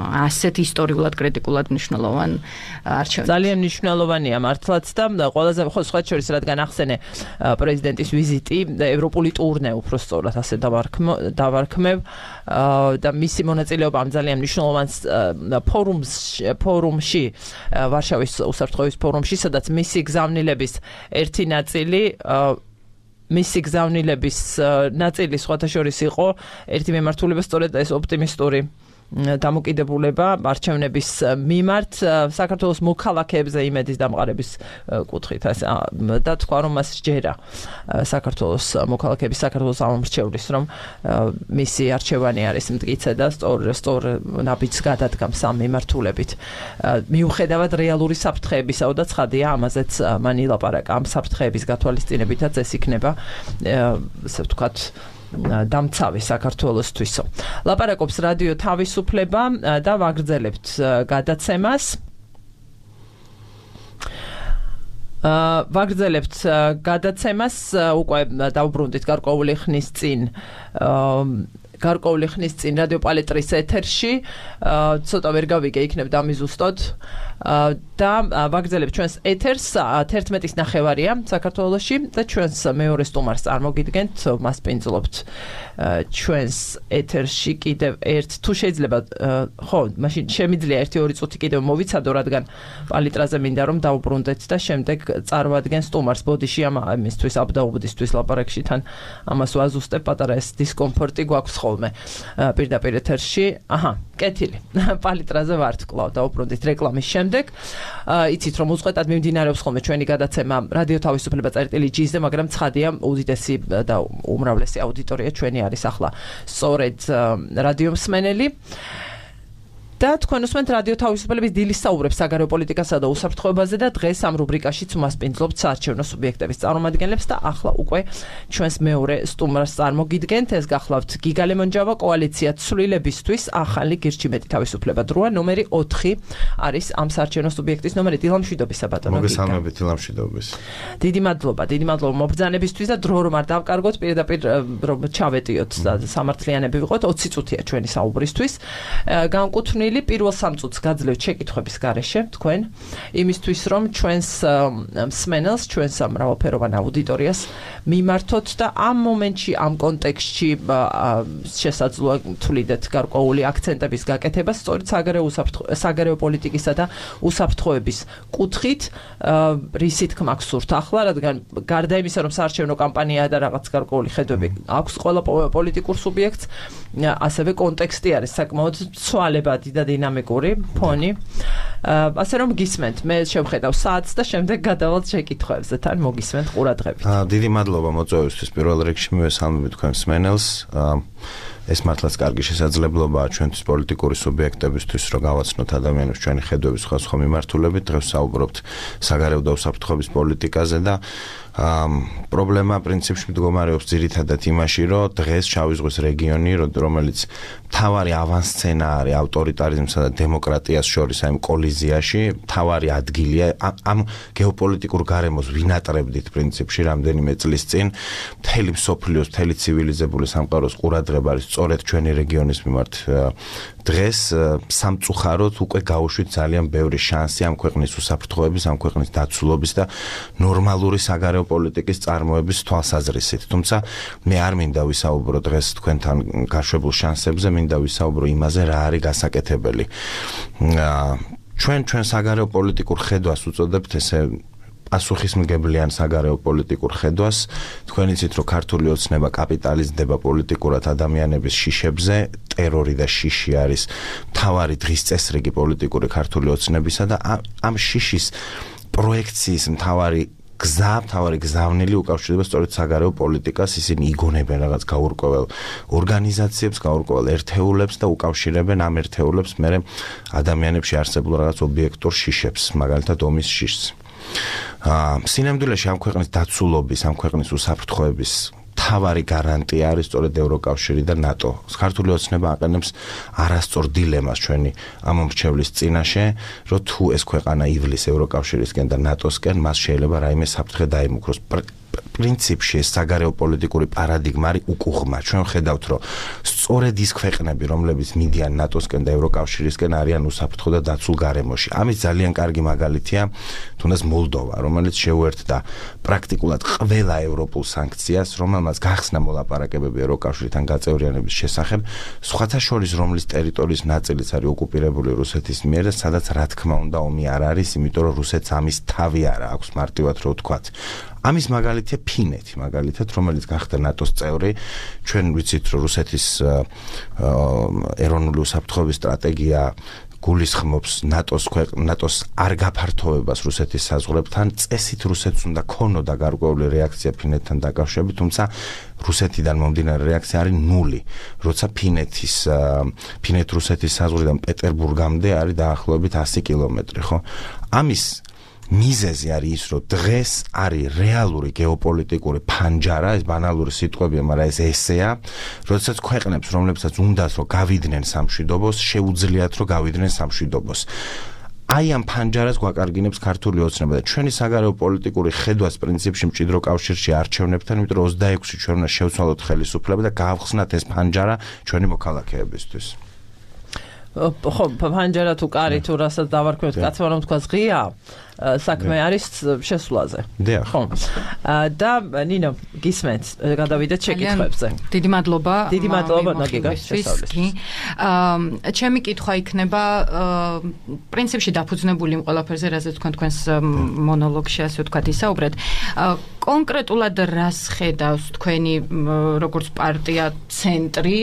ასეთ ისტორიულად კრიტიკულად მნიშვნელოვან არჩევნებს. ძალიან მნიშვნელოვანია მართლაც და ყველაზე ხო სხვა შორის რადგან ახსენე პრეზიდენტის ვიზიტი, ევროპული ტურნე უფრო სწორად ასე დავარქმევ და მისი მონაწილეობა ამ ძალიან მნიშვნელოვან ფორუმში ფორუმში ვარშავის უსაფრთხოების ფორუმში, სადაც მისი გზავნილების ერთი ნაწილი მისი გზავნილების ნაწილი სხვათა შორის იყო ერთი მიმართულება სწორედ ეს ოპტიმისტური დამოკიდებულება არჩევნების მიმართ საქართველოს მოქალაქეებზე იმედის დამყარების კუთხით და თქვა რომ მას ჯერა საქართველოს მოქალაქეების საქართველოს ამომრჩევლის რომ მისი არჩევანი არის მტკიცე და სწორ სწორ ნაბიჯს გადადგამს ამ მიმართულებით მიუხედავად რეალური საფრთხეებისა და ცხადია ამაზეც მან ილაპარაკა ამ საფრთხეების გათვალისწინებითაც ეს იქნება ასე ვთქვათ დამცავი საქართველოსთვისო. ლაპარაკობს რადიო თავისუფლება და ვაგრძელებთ გადაცემას. ვაგრძელებთ გადაცემას უკვე დავბრუნდით გარკვეული ხნის წინ გარკვეული ხნის წინ რადიო პალეტრის ეთერში ცოტა ვერ გავიგე იქნებ დამიზუსტოთ და ვაგრძელებთ ჩვენს ეთერს თერთმეტის ნახევარია საქართველოში და ჩვენს მეორე სტუმარს წარმოგიდგენთ მას პინძლობთ ჩვენს ეთერში კიდევ ერთ თუ შეიძლება ხო მაშინ შემიძლია ერთი ორი წუთი კიდევ მოვიცადო რადგან პალიტრაზე მინდა რომ დავბრუნდეთ და შემდეგ წარმოადგენ სტუმარს ბოდიში ამ ამისთვის აბდაუბდისთვის ლაპარაკში თან ამას ვაზუსტებ პატარა ეს დისკომფორტი გვაქვს ხოლმე პირდაპირ ეთერში აჰა კეთილი პალიტრაზე ვართ კვლავ დავბრუნდით რეკლამის შემდეგ იცით რომ უწყვეტად მიმდინარეობს ხოლმე ჩვენი გადაცემა რადიო თავისუფლება წერტილი ჯი-ზე მაგრამ ცხადია უდიდესი და უმრავლესი აუდიტორია ჩვენი არის ახლა სწორედ რადიო მსმენელი და თქვენ უსმენთ რადიო თავისუფლების დილის საუბრებს საგარეო პოლიტიკასა და უსაფრთხოებაზე და დღეს ამ რუბრიკაშიც უმასპინძლობთ საარჩევნო სუბიექტების წარმომადგენლებს და ახლა უკვე ჩვენს მეორე სტუმარს წარმოგიდგენთ ეს გახლავთ გიგა ლემონჯავა კოალიცია ცვლილებისთვის ახალი გირჩი მეტი თავისუფლება დროა ნომერი ოთხი არის ამ საარჩევნო სუბიექტის ნომერი დილამშვიდობისა ბატონო გიგა მოგესალმებით დილამშვიდობის დიდი მადლობა დიდი მადლობა მობრძანებისთვის და დრო რომ არ დავკარგოთ პირდაპირ რომ ჩავეტიოთ და სამართლიანები ვიყოთ ოცი წუთია ჩვენი საუბრისთვის განკუთვნილი პირველ სამ წუთს გაძლევთ შეკითხვების გარეშე თქვენ იმისთვის რომ ჩვენს მსმენელს ჩვენს მრავალფეროვან აუდიტორიას მიმართოთ და ამ მომენტში ამ კონტექსტში შესაძლოა თვლიდეთ გარკვეული აქცენტების გაკეთება სწორედ საგარეო საგარეო პოლიტიკისა და უსაფრთხოების კუთხით რისი თქმა გსურთ ახლა რადგან გარდა იმისა რომ საარჩევნო კამპანიაა და რაღაც გარკვეული ხედვები აქვს ყველა პოლიტიკურ სუბიექტს ასევე კონტექსტი არის საკმაოდ ცვალებადი და დინამიკური ფონი. ასე რომ გისმენთ, მე შევხედავ საათს და შემდეგ გადავალთ შეკითხვებზე, თან მოგისმენთ ყურადღებით. დიდი მადლობა მოწვევისთვის პირველ რიგში მივესალმებით თქვენ მსმენელს. ეს მართლაც კარგი შესაძლებლობაა ჩვენთვის პოლიტიკური სუბიექტებისთვის, რომ გავაცნოთ ადამიანებს ჩვენი ხედვების სხვადასხვა მიმართულებით. დღეს ვსაუბრობთ საგარეო და უსაფრთხოების პოლიტიკაზე და პრობლემა პრინციპში მდგომარეობს ძირითადად იმაში, რომ დღეს შავი ზღვის რეგიონი, რომელიც მთავარი ავანსცენარი ავტორიტარიზმსა და დემოკრატიას შორის აი კოლიზიაში, მთავარი ადგილია ამ გეოპოლიტიკურ გარემოს ვინატრებდით პრინციპში რამდენიმე წლის წინ, მთელი მსოფლიოს, მთელი ცივილიზებული სამყაროს ყურადღება არის სწორედ ჩვენი რეგიონის მიმართ. დღეს სამწუხაროდ უკვე გაუშვით ძალიან ბევრი შანსი ამ ქვეყნის უსაფრთხოების, ამ ქვეყნის დაცულობის და ნორმალური საგარეო პოლიტიკის წარმოების თვალსაზრისით. თუმცა მე არ მინდა ვისაუბრო დღეს თქვენთან გაშვებულ შანსებზე, მინდა ვისაუბრო იმაზე, რა არის გასაკეთებელი. ჩვენ ჩვენ საგარეო პოლიტიკურ ხედვას უწოდებთ ესე პასუხისმგებლიან საგარეო პოლიტიკურ ხედვას. თქვენ იცით, რომ ქართული ოცნება კაპიტალიზდება პოლიტიკურად ადამიანების შიშებზე, ტერორი და შიში არის მთავარი დღის წესრიგი პოლიტიკური ქართული ოცნებისა და ამ შიშის პროექციის მთავარი გზა, მთავარი გზავნილი უკავშირდება სწორედ საგარეო პოლიტიკას, ისინი იგონებენ რაღაც გაურკვეველ ორგანიზაციებს, გაურკვეველ ერთეულებს და უკავშირებენ ამ ერთეულებს მერე ადამიანებში არსებულ რაღაც ობიექტურ შიშებს, მაგალითად ომის შიშს. სინამდვილეში ამ ქვეყნის დაცულობის, ამ ქვეყნის უსაფრთხოების მთავარი გარანტია არის სწორედ ევროკავშირი და ნატო. ქართული ოცნება აყენებს არასწორ დილემას ჩვენი ამომრჩევლის წინაშე, რომ თუ ეს ქვეყანა ივლის ევროკავშირისკენ და ნატოსკენ, მას შეიძლება რაიმე საფრთხე დაიმუქროს. პრინციპში ეს საგარეო პოლიტიკური პარადიგმა არის უკუღმა. ჩვენ ხედავთ, რომ სწორედ ის ქვეყნები, რომლებიც მიდიან ნატოსკენ და ევროკავშირისკენ, არიან უსაფრთხო და დაცულ გარემოში. ამის ძალიან კარგი მაგალითია თუნდაც მოლდოვა, რომელიც შეუერთდა პრაქტიკულად ყველა ევროპულ სანქციას, რომელმაც გახსნა მოლაპარაკებები ევროკავშირთან გაწევრიანების შესახებ, სხვათა შორის რომლის ტერიტორიის ნაწილიც არის ოკუპირებული რუსეთის მიერ და სადაც რა თქმა უნდა ომი არ არის, იმიტომ რომ რუსეთს ამის თავი არ აქვს მარტივად რო ვთქვათ. ამის მაგალითია ფინეთი, მაგალითად, რომელიც გახდა ნატოს წევრი. ჩვენ ვიცით, რომ რუსეთის ეროვნული უსაფრთხოების სტრატეგია გულისხმობს ნატოს ნატოს არ გაფართოვებას რუსეთის საზღვრებთან. წესით რუსეთს უნდა ქონოდა გარკვეული რეაქცია ფინეთთან დაკავშირებით, თუმცა რუსეთიდან მომდინარე რეაქცია არის ნული. როცა ფინეთის ფინეთ-რუსეთის საზღვრიდან პეტერბურგამდე არის დაახლოებით ასი კილომეტრი, ხო? ამის მიზეზი არის ის, რომ დღეს არის რეალური გეოპოლიტიკური ფანჯარა, ეს ბანალური სიტყვებია, მაგრამ ეს ესეა, როდესაც ქვეყნებს, რომლებსაც უნდათ, რომ გავიდნენ სამშვიდობოს, შეუძლიათ, რომ გავიდნენ სამშვიდობოს. აი ამ ფანჯარას გვაკარგინებს ქართული ოცნება და ჩვენი საგარეო პოლიტიკური ხედვას პრინციპში მჭიდრო კავშირში არჩევნებთან, იმიტომ რომ ოცდაექვსი ჩვენ უნდა შევცვალოთ ხელისუფლება და გავხსნათ ეს ფანჯარა ჩვენი მოქალაქეებისთვის. ხო, ფანჯარა თუ კარი თუ რასაც დავარქვევთ, კაცმა რომ თქვა ღია, საქმე არის შესვლაზე. ხო. და ნინო, გისმენთ, გადავიდეთ შეკითხვებზე. დიდი მადლობა. დიდი მადლობა ნაგიგას შესწავლისთვის. აა ჩემი კითხვა იქნება პრინციპში დაფუძნებული იმ ყველაფერზე, რაზეც თქვენ თქვენს მონოლოგში ასე ვთქვათ ისაუბრეთ. კონკრეტულად რას ხედავს თქვენი როგორც პარტია ცენტრი,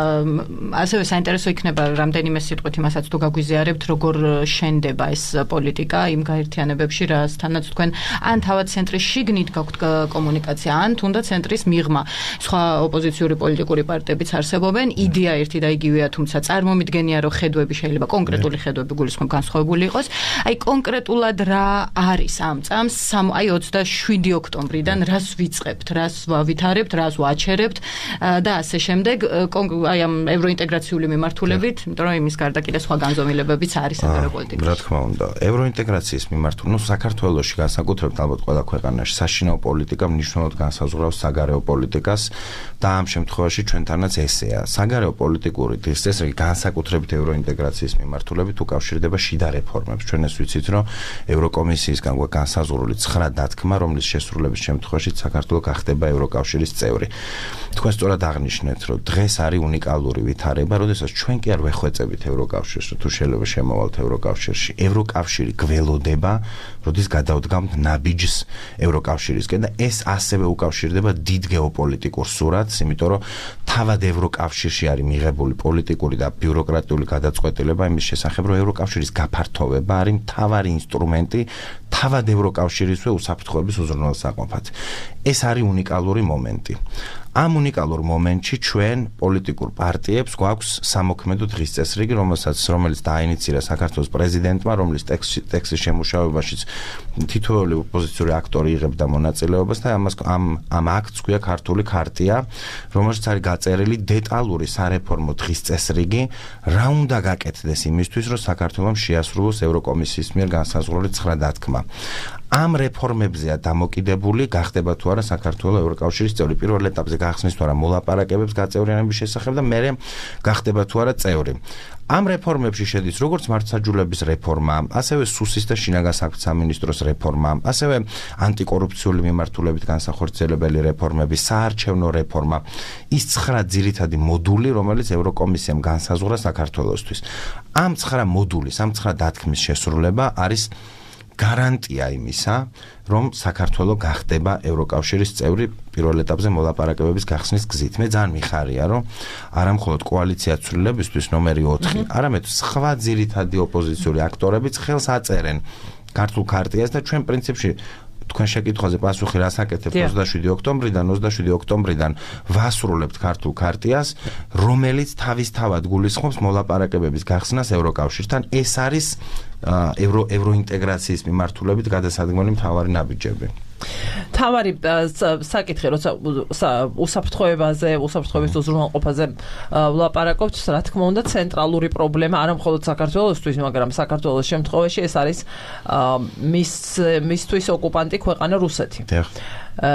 ასევე საინტერესო იქნება რამდენიმე სიტყვით იმასაც თუ გაგვიზიარებთ, როგორ შენდება ეს პოლიტიკა იმ გაერთიანებებში, რასთანაც თქვენ ან თავად ცენტრის შიგნით გაქვთ კომუნიკაცია, ან თუნდაც ცენტრის მიღმა. სხვა ოპოზიციური პოლიტიკური პარტიებიც არსებობენ, იდეა ერთი და იგივეა, თუმცა წარმომიდგენია, რომ ხედვები შეიძლება კონკრეტული ხედვები გულისხმობ განსხვავებული იყოს. აი კონკრეტულად რა არის ამ წამს, აი ოცდაშვიდი ოქტომბრიდან რას ვიწყებთ, რას ვავითარებთ, რას ვაჩერებთ და ასე შემდეგ, აი ამ ევროინტეგრაციული მიმართულებით, იმიტომ რომ იმის გარდა კიდე სხვა განზომილებებიც არის ევროპოლიტიკაში. რა თქმა უნდა, ევროინტეგრაციის მიმართულებით, ну საქართველოში განსაკუთრებით ალბათ ყველა ქვეყანაში საშინაო პოლიტიკა მნიშვნელოვნად განსაზღვრავს საგარეო პოლიტიკას და ამ შემთხვევაში ჩვენთანაც ესეა. საგარეო პოლიტიკური წესრიგი განსაკუთრებით ევროინტეგრაციის მიმართულებით უკავშირდება შიდა რეფორმებს. ჩვენ ეს ვიცით, რომ ევროკომისიისგან გვაქვს განსაზღვრული ცხრა დათქმა, რომლის შესრულების შემთხვევაში საქართველო გახდება ევროკავშირის წევრი. თქვენ სწორად აღნიშნეთ, რომ დღეს არის უნიკალური ვითარება, როდესაც ჩვენ კი არ ვეხვეწებით ევროკავშირს, თუ შეიძლება შემოვალთ ევროკავშირში. ევროკავშირი გველოდება, როდის გადავდგამთ ნაბიჯს ევროკავშირისკენ და ეს ასევე უკავშირდება დიდ გეოპოლიტიკურ სურათს, იმიტომ რომ თავად ევროკავშირში არის მიღებული პოლიტიკური და ბიუროკრატიული გადაწყვეტილება იმის შესახებ, რომ ევროკავშირის გაფართოვება არის მთავარი ინსტრუმენტი თავად ევროკავშირისვე უსაფრთხოების უზრუნველსაყოფად. ეს არის უნიკალური მომენტი. ამ უნიკალურ მომენტში ჩვენ პოლიტიკურ პარტიებს გვაქვს სამოქმედო დღის წესრიგი, რომელსაც რომელიც დაინიცირა საქართველოს პრეზიდენტმა, რომლის ტექსტის შემუშავებაშიც თითოეული ოპოზიციური აქტორი იღებდა მონაწილეობას და ამას ამ ამ აქტს ქვია ქართული ქარტია, რომელშიც არის გაწერილი დეტალური სარეფორმო დღის წესრიგი, რა უნდა გაკეთდეს იმისთვის, რომ საქართველოს შეასრულოს ევროკომისიის მიერ განსაზღვრული ცხრა დათქმა. ამ რეფორმებზეა დამოკიდებული, გახდება თუ არა საქართველოს ევროკავშირის წევრი. პირველ ეტაპზე გახსნის თუ არა მოლაპარაკებებს გაწევრიანების შესახებ და მერე გახდება თუ არა წევრი. ამ რეფორმებში შედის როგორც მართლმსაჯულების რეფორმა, ასევე სუსის და შინაგან საქმეთა სამინისტროს რეფორმა, ასევე ანტიკორუფციული მიმართულებით განსახორციელებელი რეფორმები, საარჩევნო რეფორმა, ის ცხრა ძირითადი მოდული, რომელიც ევროკომისიამ განსაზღვრა საქართველოსთვის. ამ ცხრა მოდულის, ამ ცხრა დათქმის შესრულება არის გარანტია იმისა, რომ საქართველო გახდება ევროკავშირის წევრი პირველ ეტაპზე მოლაპარაკებების გახსნის გზით. მე ძალიან მიხარია, რომ არა მხოლოდ კოალიცია ცვლილებისთვის ნომერი ოთხი, არამედ სხვა ძირითადი ოპოზიციური აქტორებიც ხელს აწერენ ქართულ ქარტიას და ჩვენ პრინციპში თქვენ შეკითხვაზე პასუხი რას აკეთებთ ოცდაშვიდი ოქტომბრიდან ოცდაშვიდი ოქტომბრიდან ვასრულებთ ქართულ ქარტიას, რომელიც თავისთავად გულისხმობს მოლაპარაკებების გახსნას ევროკავშირთან. ეს არის ევრო ევროინტეგრაციის მიმართულებით გადასადგმელი მთავარი ნაბიჯები. თავარი საკითხი, როცა უსაფრთხოებაზე, უსაფრთხოების უზრუნველყოფაზე ვლაპარაკობთ, რა თქმა უნდა, ცენტრალური პრობლემა არა მხოლოდ საქართველოსთვის, მაგრამ საქართველოს შემთხვევაში ეს არის მის მისთვის ოკუპანტი ქვეყანა რუსეთი.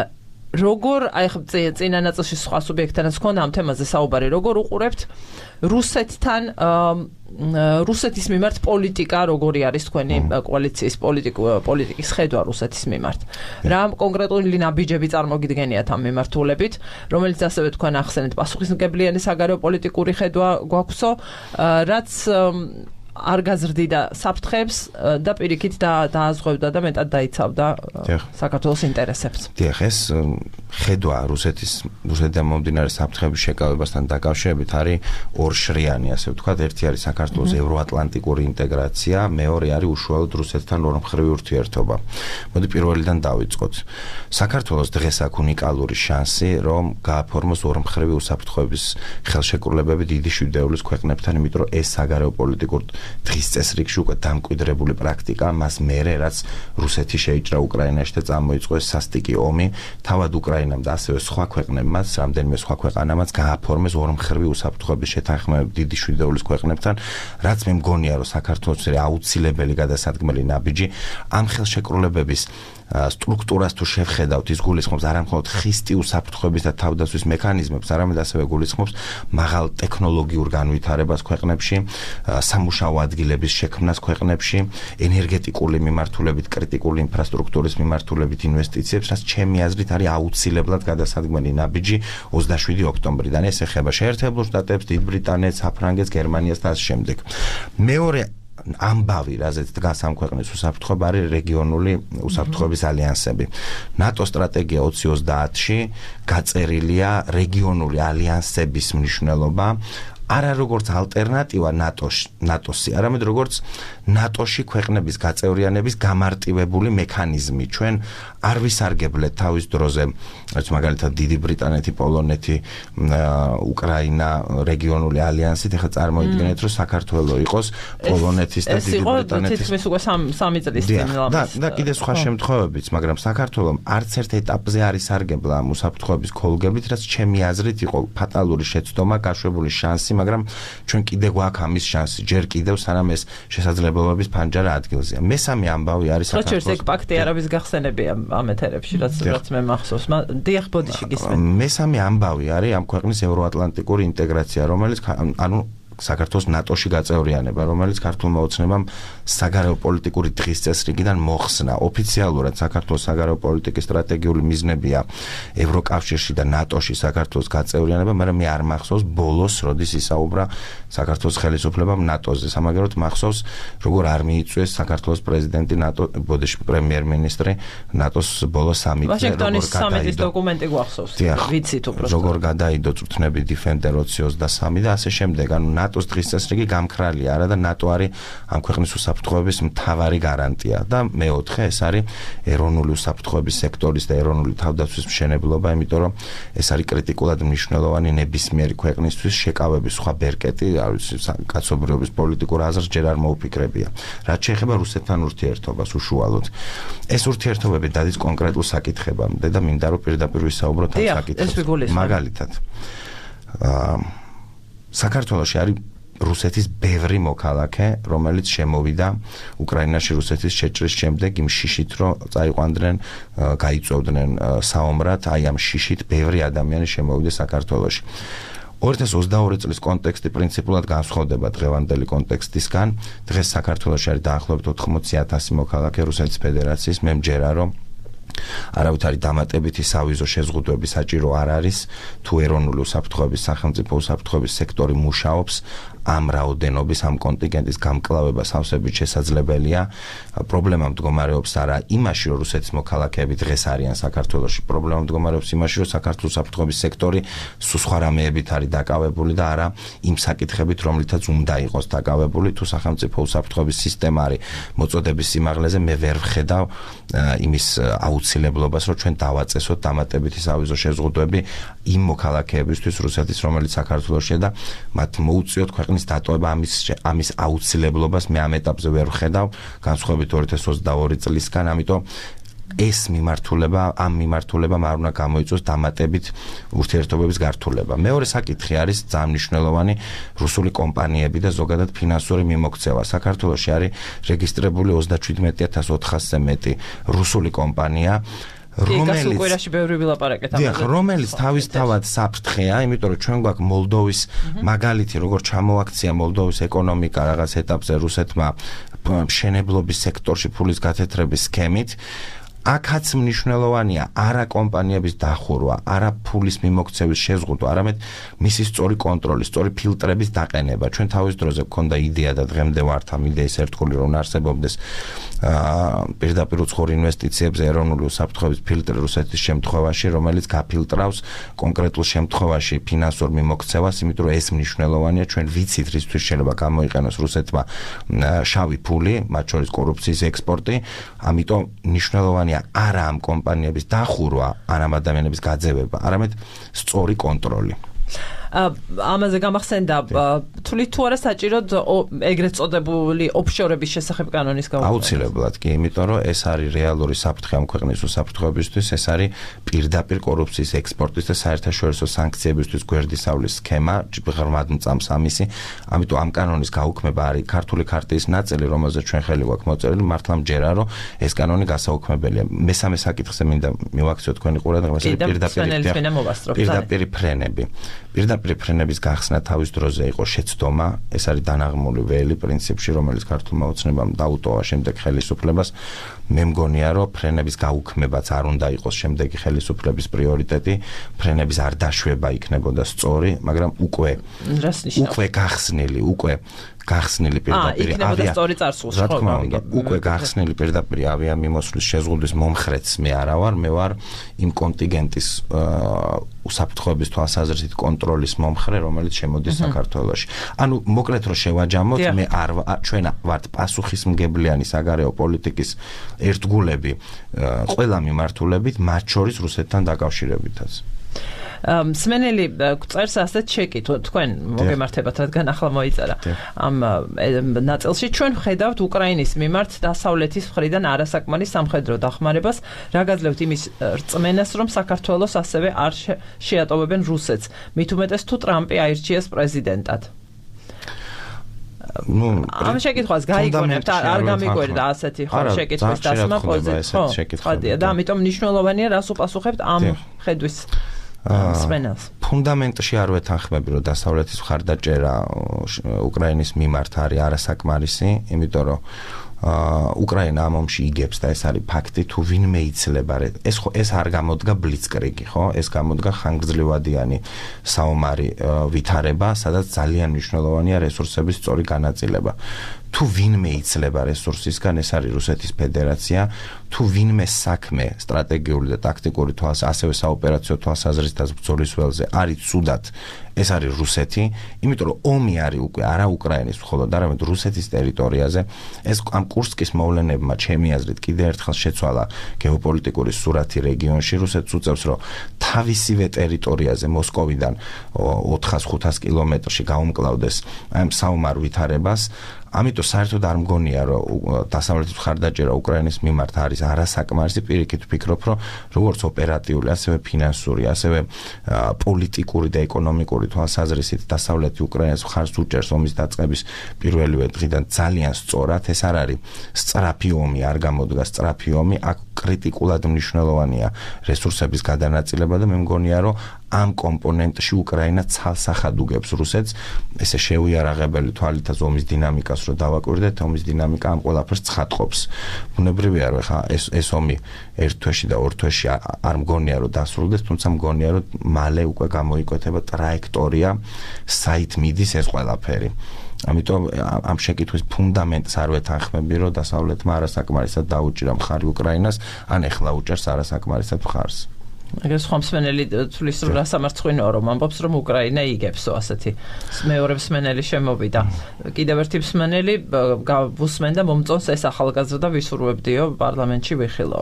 როგორ აი ხ წინა ნაწილში სხვა სუბიექტთანაც ქონდა ამ თემაზე საუბარი, როგორ უყურებთ რუსეთთან რუსეთის მიმართ პოლიტიკა, როგორი არის თქვენი კოალიციის პოლიტიკის ხედვა რუსეთის მიმართ. რა კონკრეტული ნაბიჯები წარმოგიდგენიათ ამ მიმართულებით, რომელიც ასევე თქვენ ახსენეთ პასუხისმგებლიანი საგარეო პოლიტიკური ხედვა გვაქვსო, რაც არ გაზრდიდა საფრთხებს და პირიქით დააზღვევდა და მეტად დაიცავდა საქართველოს ინტერესებს. დიახ, ეს ხედვა რუსეთის რუსეთიდან მომდინარე საფრთხების შეკავებასთან დაკავშირებით არის ორშრიანი, ასე ვთქვათ, ერთი არის საქართველოს ევროატლანტიკური ინტეგრაცია, მეორე არის უშუალოდ რუსეთთან ორმხრივი ურთიერთობა. მოდი პირველიდან დავიწყოთ. საქართველოს დღეს აქვს უნიკალური შანსი, რომ გააფორმოს ორმხრივი უსაფრთხოების ხელშეკრულებები დიდი შვიდეულის ქვეყნებთან, იმიტომ რომ ეს საგარეო პოლიტიკურ დღის წესრიგში უკვე დამკვიდრებული პრაქტიკა, მას მერე რაც რუსეთი შეიჭრა უკრაინაში და წამოიწყო ეს სასტიკი ომი, თავად უკრაინამ და ასევე სხვა ქვეყნებმაც, რამდენიმე სხვა ქვეყანამაც გააფორმეს ორმხრივი უსაფრთხოების შეთანხმებები დიდი შვიდეულის ქვეყნებთან, რაც მე მგონია, რომ საქართველოს აუცილებელი გადასადგმელი ნაბიჯი ამ ხელშეკრულებების სტრუქტურას თუ შევხედავთ, ის გულისხმობს არა მხოლოდ ხისტი უსაფრთხოების და თავდაცვის მექანიზმებს, არამედ ასევე გულისხმობს მაღალ ტექნოლოგიურ განვითარებას ქვეყნებში, სამუშაო ადგილების შექმნას ქვეყნებში, ენერგეტიკული მიმართულებით, კრიტიკული ინფრასტრუქტურის მიმართულებით ინვესტიციებს, რაც ჩემი აზრით არის აუცილებლად გადასადგმელი ნაბიჯი ოცდაშვიდი ოქტომბრიდან. ეს ეხება შეერთებულ შტატებს, დიდ ბრიტანეთს, საფრანგეთს, გერმანიას და ასე შემდეგ. მეორე ამბავი, რაზეც დგას ამ ქვეყნის უსაფრთხოება, არის რეგიონული უსაფრთხოების ალიანსები. ნატო სტრატეგია ოცი ოცდაათში გაწერილია რეგიონული ალიანსების მნიშვნელობა, არა როგორც ალტერნატივა ნატოში, ნატოსი, არამედ როგორც ნატოში ქვეყნების გაწევრიანების გამარტივებული მექანიზმი. ჩვენ არ ვისარგებლეთ თავის დროზე, მაგალითად დიდი ბრიტანეთი, პოლონეთი, უკრაინა რეგიონული ალიანსით, ეხლა წარმოიდგინეთ, რომ საქართველო იყოს პოლონეთის და დიდი ბრიტანეთის. ეს იყო თითქმის უკვე სამი წლის წინ ლამაზ. და კიდე სხვა შემთხვევებიც, მაგრამ საქართველომ არც ერთ ეტაპზე არ ისარგებლა ამ უსაფრთხოების ქოლგებით, რაც ჩემი აზრით იყო ფატალური შეცდომა, გაშვებული შანსი, მაგრამ ჩვენ კიდე გვაქვს ამის შანსი, ჯერ კიდევ სანამ ეს შესაძლებლობების ფანჯარა ადგილზეა. მესამე ამბავი არის საქართველოს. ხო, ეს პაქტი არავის გახსენებია ამ ეთერებში, რაც რაც მე მახსოვს. დიახ, ბოდიში გისმენთ. მესამე ამბავი არის ამ ქვეყნის ევროატლანტიკური ინტეგრაცია, რომელიც ანუ საქართველოს ნატოში გაწევრიანება, რომელიც ქართულმა ოცნებამ საგარეო პოლიტიკური დღის წესრიგიდან მოხსნა. ოფიციალურად საქართველოს საგარეო პოლიტიკის სტრატეგიული მიზნებია ევროკავშირში და ნატოში საქართველოს გაწევრიანება, მაგრამ მე არ მახსოვს ბოლოს, როდის ისაუბრა საქართველოს ხელისუფლებამ ნატოზე. სამაგეროდ მახსოვს, როგორ არ მიიწვიეს საქართველოს პრეზიდენტი ნატო, ბოდიში პრემიერ-მინისტრი ნატოს ბოლოს სამიტზე, ვაშინგტონის სამიტის დოკუმენტი გვახსოვს. ვიცით უბრალოდ. როგორ გადაიდო წვრთნები Defender ოცი ოცდასამი და ასე შემდეგ. ანუ ნატოს დღის წესრიგი გამქრალია, არა და ნატო არის ამ ქვეყნის უსაფრთხოების მთავარი გარანტია და მეოთხე ეს არის ეროვნული უსაფრთხოების სექტორის და ეროვნული თავდაცვის მშენებლობა, იმიტომ რომ ეს არის კრიტიკულად მნიშვნელოვანი ნებისმიერი ქვეყნისთვის შეკავების სხვა ბერკეტი, არის კაცობრიობის პოლიტიკურ აზრს ჯერ არ მოუფიქრებია. რაც შეეხება რუსეთთან ურთიერთობას უშუალოდ. ეს ურთიერთობები დადის კონკრეტულ საკითხებამდე და მინდა რომ პირდაპირ ვისაუბროთ ამ საკითხებზე. მაგალითად, საქართველოში არის რუსეთის ბევრი მოქალაქე, რომელიც შემოვიდა უკრაინაში რუსეთის შეჭრის შემდეგ იმ შიშით, რომ წაიყვანდნენ, გაიწვევდნენ საომრად, აი ამ შიშით ბევრი ადამიანი შემოვიდა საქართველოში. ორი ათას ოცდაორი წლის კონტექსტი პრინციპულად განსხვავდება დღევანდელი კონტექსტისგან. დღეს საქართველოში არის დაახლოებით ოთხმოცი ათასი მოქალაქე რუსეთის ფედერაციის. მე მჯერა, რომ არავით არის დამატებითი სავიზო შეზღუდვები საჭირო არ არის, თუ ეროვნული უსაფრთხოების სახელმწიფო უსაფრთხოების სექტორი მუშაობს, ამ რაოდენობის, ამ კონტინგენტის გამკლავება სავსებით შესაძლებელია. პრობლემა მდგომარეობს არა იმაში, რომ რუსეთის მოქალაქეები დღეს არიან საქართველოში, პრობლემა მდგომარეობს იმაში, რომ საქართველოს უსაფრთხოების სექტორი სხვა რამეებით არის დაკავებული და არა იმ საკითხებით, რომლითაც უნდა იყოს დაკავებული. თუ სახელმწიფო უსაფრთხოების სისტემა არის მოწოდების სიმაღლეზე, მე ვერ ვხედავ იმის აუცილებლობას, რომ ჩვენ დავაწესოთ დამატებითი სავიზო შეზღუდვები იმ მოქალაქეებისთვის რუსეთის, რომელიც საქართველოშია და მათ მოუწიოთ ქვეყნის დატოვება. ამის ამის აუცილებლობას მე ამ ეტაპზე ვერ ვხედავ, განსხვავებით ორი ათას ოცდაორი წლისგან, ამიტომ ეს მიმართულება, ამ მიმართულებამ არ უნდა გამოიწვიოს დამატებით ურთიერთობების გართულება. მეორე საკითხი არის ძალიან მნიშვნელოვანი რუსული კომპანიები და ზოგადად ფინანსური მიმოქცევა. საქართველოში არის რეგისტრირებული ოცდაჩვიდმეტი ათას ოთხასზე მეტი რუსული კომპანია, რომელიც უკრაინაში ბევრი ვილაპარაკეთ ამაზე. რომელიც თავისთავად საფრთხეა, იმიტომ რომ ჩვენ გვაქვს მოლდოვის მაგალითი, როგორც ჩამოაქცია მოლდოვის ეკონომიკა რაღაც ეტაპზე რუსეთმა მშენებლობის სექტორში ფულის გათეთრების სქემით. აქაც მნიშვნელოვანია არა კომპანიების დახურვა, არა ფულის მიმოქცევის შეზღუდვა, არამედ მისი სწორი კონტროლი, სწორი ფილტრების დაყენება. ჩვენ თავის დროზე გქონდა იდეა და დღემდე ვართ ამ იდეის ერთგული, რომ არსებობდეს პირდაპირ უცხოურ ინვესტიციებზე ეროვნული უსაფრთხოების ფილტრი რუსეთის შემთხვევაში, რომელიც გაფილტრავს კონკრეტულ შემთხვევაში ფინანსურ მიმოქცევას, იმიტომ რომ ეს მნიშვნელოვანია, ჩვენ ვიცით რისთვის შეიძლება გამოიყენოს რუსეთმა შავი ფული, მათ შორის კორუფციის ექსპორტი, ამიტომ მნიშვნელოვანია არა ამ კომპანიების დახურვა, არა ამ ადამიანების გაძევება, არამედ სწორი კონტროლი. ამაზე გამახსენდა თვლით თუ არა საჭიროდ ეგრეთ წოდებული ოფშორების შესახებ კანონის გაუქმება? აუცილებლად კი, იმიტომ რომ ეს არის რეალური საფრთხე ამ ქვეყნის უსაფრთხოებისთვის, ეს არის პირდაპირ კორუფციის ექსპორტის და საერთაშორისო სანქციებისთვის გვერდისავლის სქემა, ღრმად მწამს ამისი, ამიტომ ამ კანონის გაუქმება არის ქართული ქარტიის ნაწილი, რომელზეც ჩვენ ხელი გვაქვს მოწერილი, მართლა მჯერა, რომ ეს კანონი გასაუქმებელია. მესამე საკითხზე მინდა მივაქციო თქვენი ყურადღება, ეს არის პირდაპირ ფრენები. პირდაპირ ფრენების გახსნა თავის დროზე იყო შეცდომა, ეს არის დანაღმული ველი პრინციპში, რომელიც ქართულმა ოცნებამ დაუტოვა შემდეგ ხელისუფლებას. მე მგონია, რომ ფრენების გაუქმებაც არ უნდა იყოს შემდეგი ხელისუფლების პრიორიტეტი, ფრენების არ დაშვება იქნებოდა სწორი, მაგრამ უკვე უკვე გახსნილი, უკვე გახსნილი პირდაპირ ავია სწორი წარსულში, ხო, მაგრამ უკვე გახსნილი პირდაპირ ავია მიმოსვლის შეზღუდვის მომხრეც მე არა ვარ, მე ვარ იმ კონტინგენტის უსაფრთხოების თვალსაზრისით კონტროლის მომხრე, რომელიც შემოდის საქართველოში. ანუ მოკლედ რომ შევაჯამოთ, მე არ ჩვენ ვართ პასუხისმგებლიანი საგარეო პოლიტიკის ერთგულები ყველა მიმართულებით, მათ შორის რუსეთთან დაკავშირებითაც. მსმენელი წერს ასეთ შეკითხვას, თქვენ მოგემართებათ, რადგან ახლა მოიწერა ამ ნაწილში, ჩვენ ვხედავთ უკრაინის მიმართ დასავლეთის მხრიდან არასაკმარის სამხედრო დახმარებას, რა გაძლევთ იმის რწმენას, რომ საქართველოს ასევე არ შეატოვებენ რუსეთს, მით უმეტეს თუ ტრამპი აირჩიეს პრეზიდენტად. ნუ ამ შეკითხვას გაიგონებთ, არ გამიგვერდა ასეთი ხო შეკითხვის დასმა პოზიცია, ხო? და ამიტომ მნიშვნელოვანია რას უპასუხებთ ამ ხედვის სპენელს. ფუნდამენტში არ ვეთანხმები, რომ დასავლეთის მხარდაჭერა უკრაინის მიმართ არის არასაკმარისი, იმიტომ რომ უკრაინა ამ ომში იგებს და ეს არის ფაქტი, თუ ვინმე იცლება, ეს ხო ეს არ გამოდგა ბლიცკრიგი, ხო? ეს გამოდგა ხანგრძლივადიანი საომარი ვითარება, სადაც ძალიან მნიშვნელოვანია რესურსების სწორი განაწილება. თუ ვინმე იცლება რესურსისგან, ეს არის რუსეთის ფედერაცია, თუ ვინმე საქმე სტრატეგიული და ტაქტიკური თვალს, ასევე საოპერაციო თვალსაზრისით ბრძოლის ველზე არის ცუდად, ეს არის რუსეთი, იმიტომ რომ ომი არის უკვე არა უკრაინის მხოლოდ, არამედ რუსეთის ტერიტორიაზე. ეს ამ კურსკის მოვლენებმა ჩემი აზრით კიდევ ერთხელ შეცვალა გეოპოლიტიკური სურათი რეგიონში. რუსეთს უწევს, რომ თავისივე ტერიტორიაზე მოსკოვიდან ოთხას ხუთას კილომეტრში გაუმკლავდეს ამ საომარ ვითარებას. ამიტომ საერთოდ არ მგონია, რომ დასავლეთის მხარდაჭერა უკრაინის მიმართ არის არასაკმარისი, პირიქით ვფიქრობ, რომ როგორც ოპერატიული, ასევე ფინანსური, ასევე პოლიტიკური და ეკონომიკური თვალსაზრისით დასავლეთი უკრაინას მხარს უჭერს ომის დაწყების პირველივე დღიდან ძალიან სწორად. ეს არ არის სწრაფი ომი, არ გამოდგა სწრაფი ომი, აქ კრიტიკულად მნიშვნელოვანია რესურსების გადანაწილება და მე მგონია, რომ ამ კომპონენტში უკრაინა ცალსახად უგებს რუსეთს, ესე შეუიარაღებელი თვალითაც ომის დინამიკას რო დავაკვირდეთ, ომის დინამიკა ამ ყველაფერს ცხადყოფს. ბუნებრივია, რომ ხა ეს ეს ომი ერთ თვეში და ორ თვეში არ მგონია, რომ დასრულდეს, თუმცა მგონია, რომ მალე უკვე გამოიკვეთება ტრაექტორია, საით მიდის ეს ყველაფერი. ამიტომ ამ შეკითხვის ფუნდამენტს არ ვეთანხმები, რომ დასავლეთმა არასაკმარისად დაუჭირა მხარი უკრაინას, ან ეხლა უჭერს არასაკმარისად მხარს. ეგრე სხვა მსმენელი თulis რომ რასამარცხინოა, რომ ამბობს, რომ უკრაინა იგებსო ასეთი მეორე მსმენელი შემოვიდა. კიდევ ერთი მსმენელი გავუსმენდა მომწონს ეს ახალგაზრდა ვისურვებდიო პარლამენტში ვიხილო.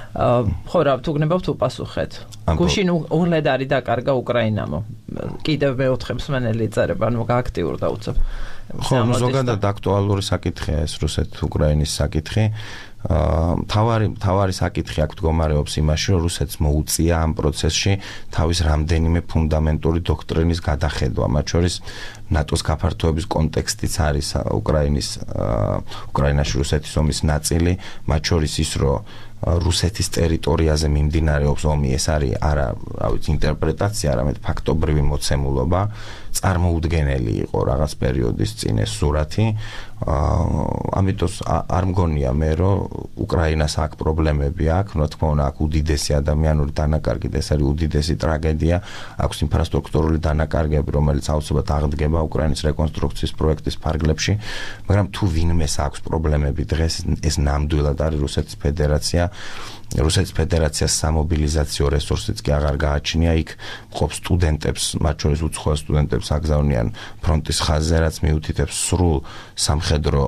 ხო რა თუ გნებავთ უპასუხეთ. გუშინ უღლედ არის დაკარგა უკრაინამო. კიდევ მეოთხე მსმენელი წერება, ანუ გააქტიურდა უცებ. ხო, ზოგადად აქტუალური საკითხია ეს რუსეთ-უკრაინის საკითხი. თავარი თავარი საკითხი აქ მდგომარეობს იმაში, რომ რუსეთს მოუწია ამ პროცესში თავის რამდენიმე ფუნდამენტური დოქტრინის გადახედვა, მათ შორის ნატოს გაფართოების კონტექსტიც არის უკრაინის უკრაინაში რუსეთის ომის ნაწილი, მათ შორის ის, რომ რუსეთის ტერიტორიაზე მიმდინარეობს ომი, ეს არის არა, რა ვიცი, ინტერპრეტაცია, არამედ ფაქტობრივი მოცემულობა, წარმოუდგენელი იყო რაღაც პერიოდის წინ ეს სურათი. ამიტომ არ მგონია მე, რომ უკრაინას აქ პრობლემები აქვს, რა თქმა უნდა, აქ უდიდესი ადამიანური დანაკარგი, ეს არის უდიდესი ტრაგედია, აქვს ინფრასტრუქტურული დანაკარგები, რომელიც აუცილებლად აღდგება უკრაინის რეკონსტრუქციის პროექტის ფარგლებში, მაგრამ თუ ვინმეს აქვს პრობლემები დღეს, ეს ნამდვილად არის რუსეთის ფედერაცია. რუსეთის ფედერაციას სამობილიზაციო რესურსიც კი აღარ გააჩნია, იქ მყოფ სტუდენტებს, მათ შორის უცხოელ სტუდენტებს აგზავნიან ფრონტის ხაზზე, რაც მიუთითებს სრულ სამხედრო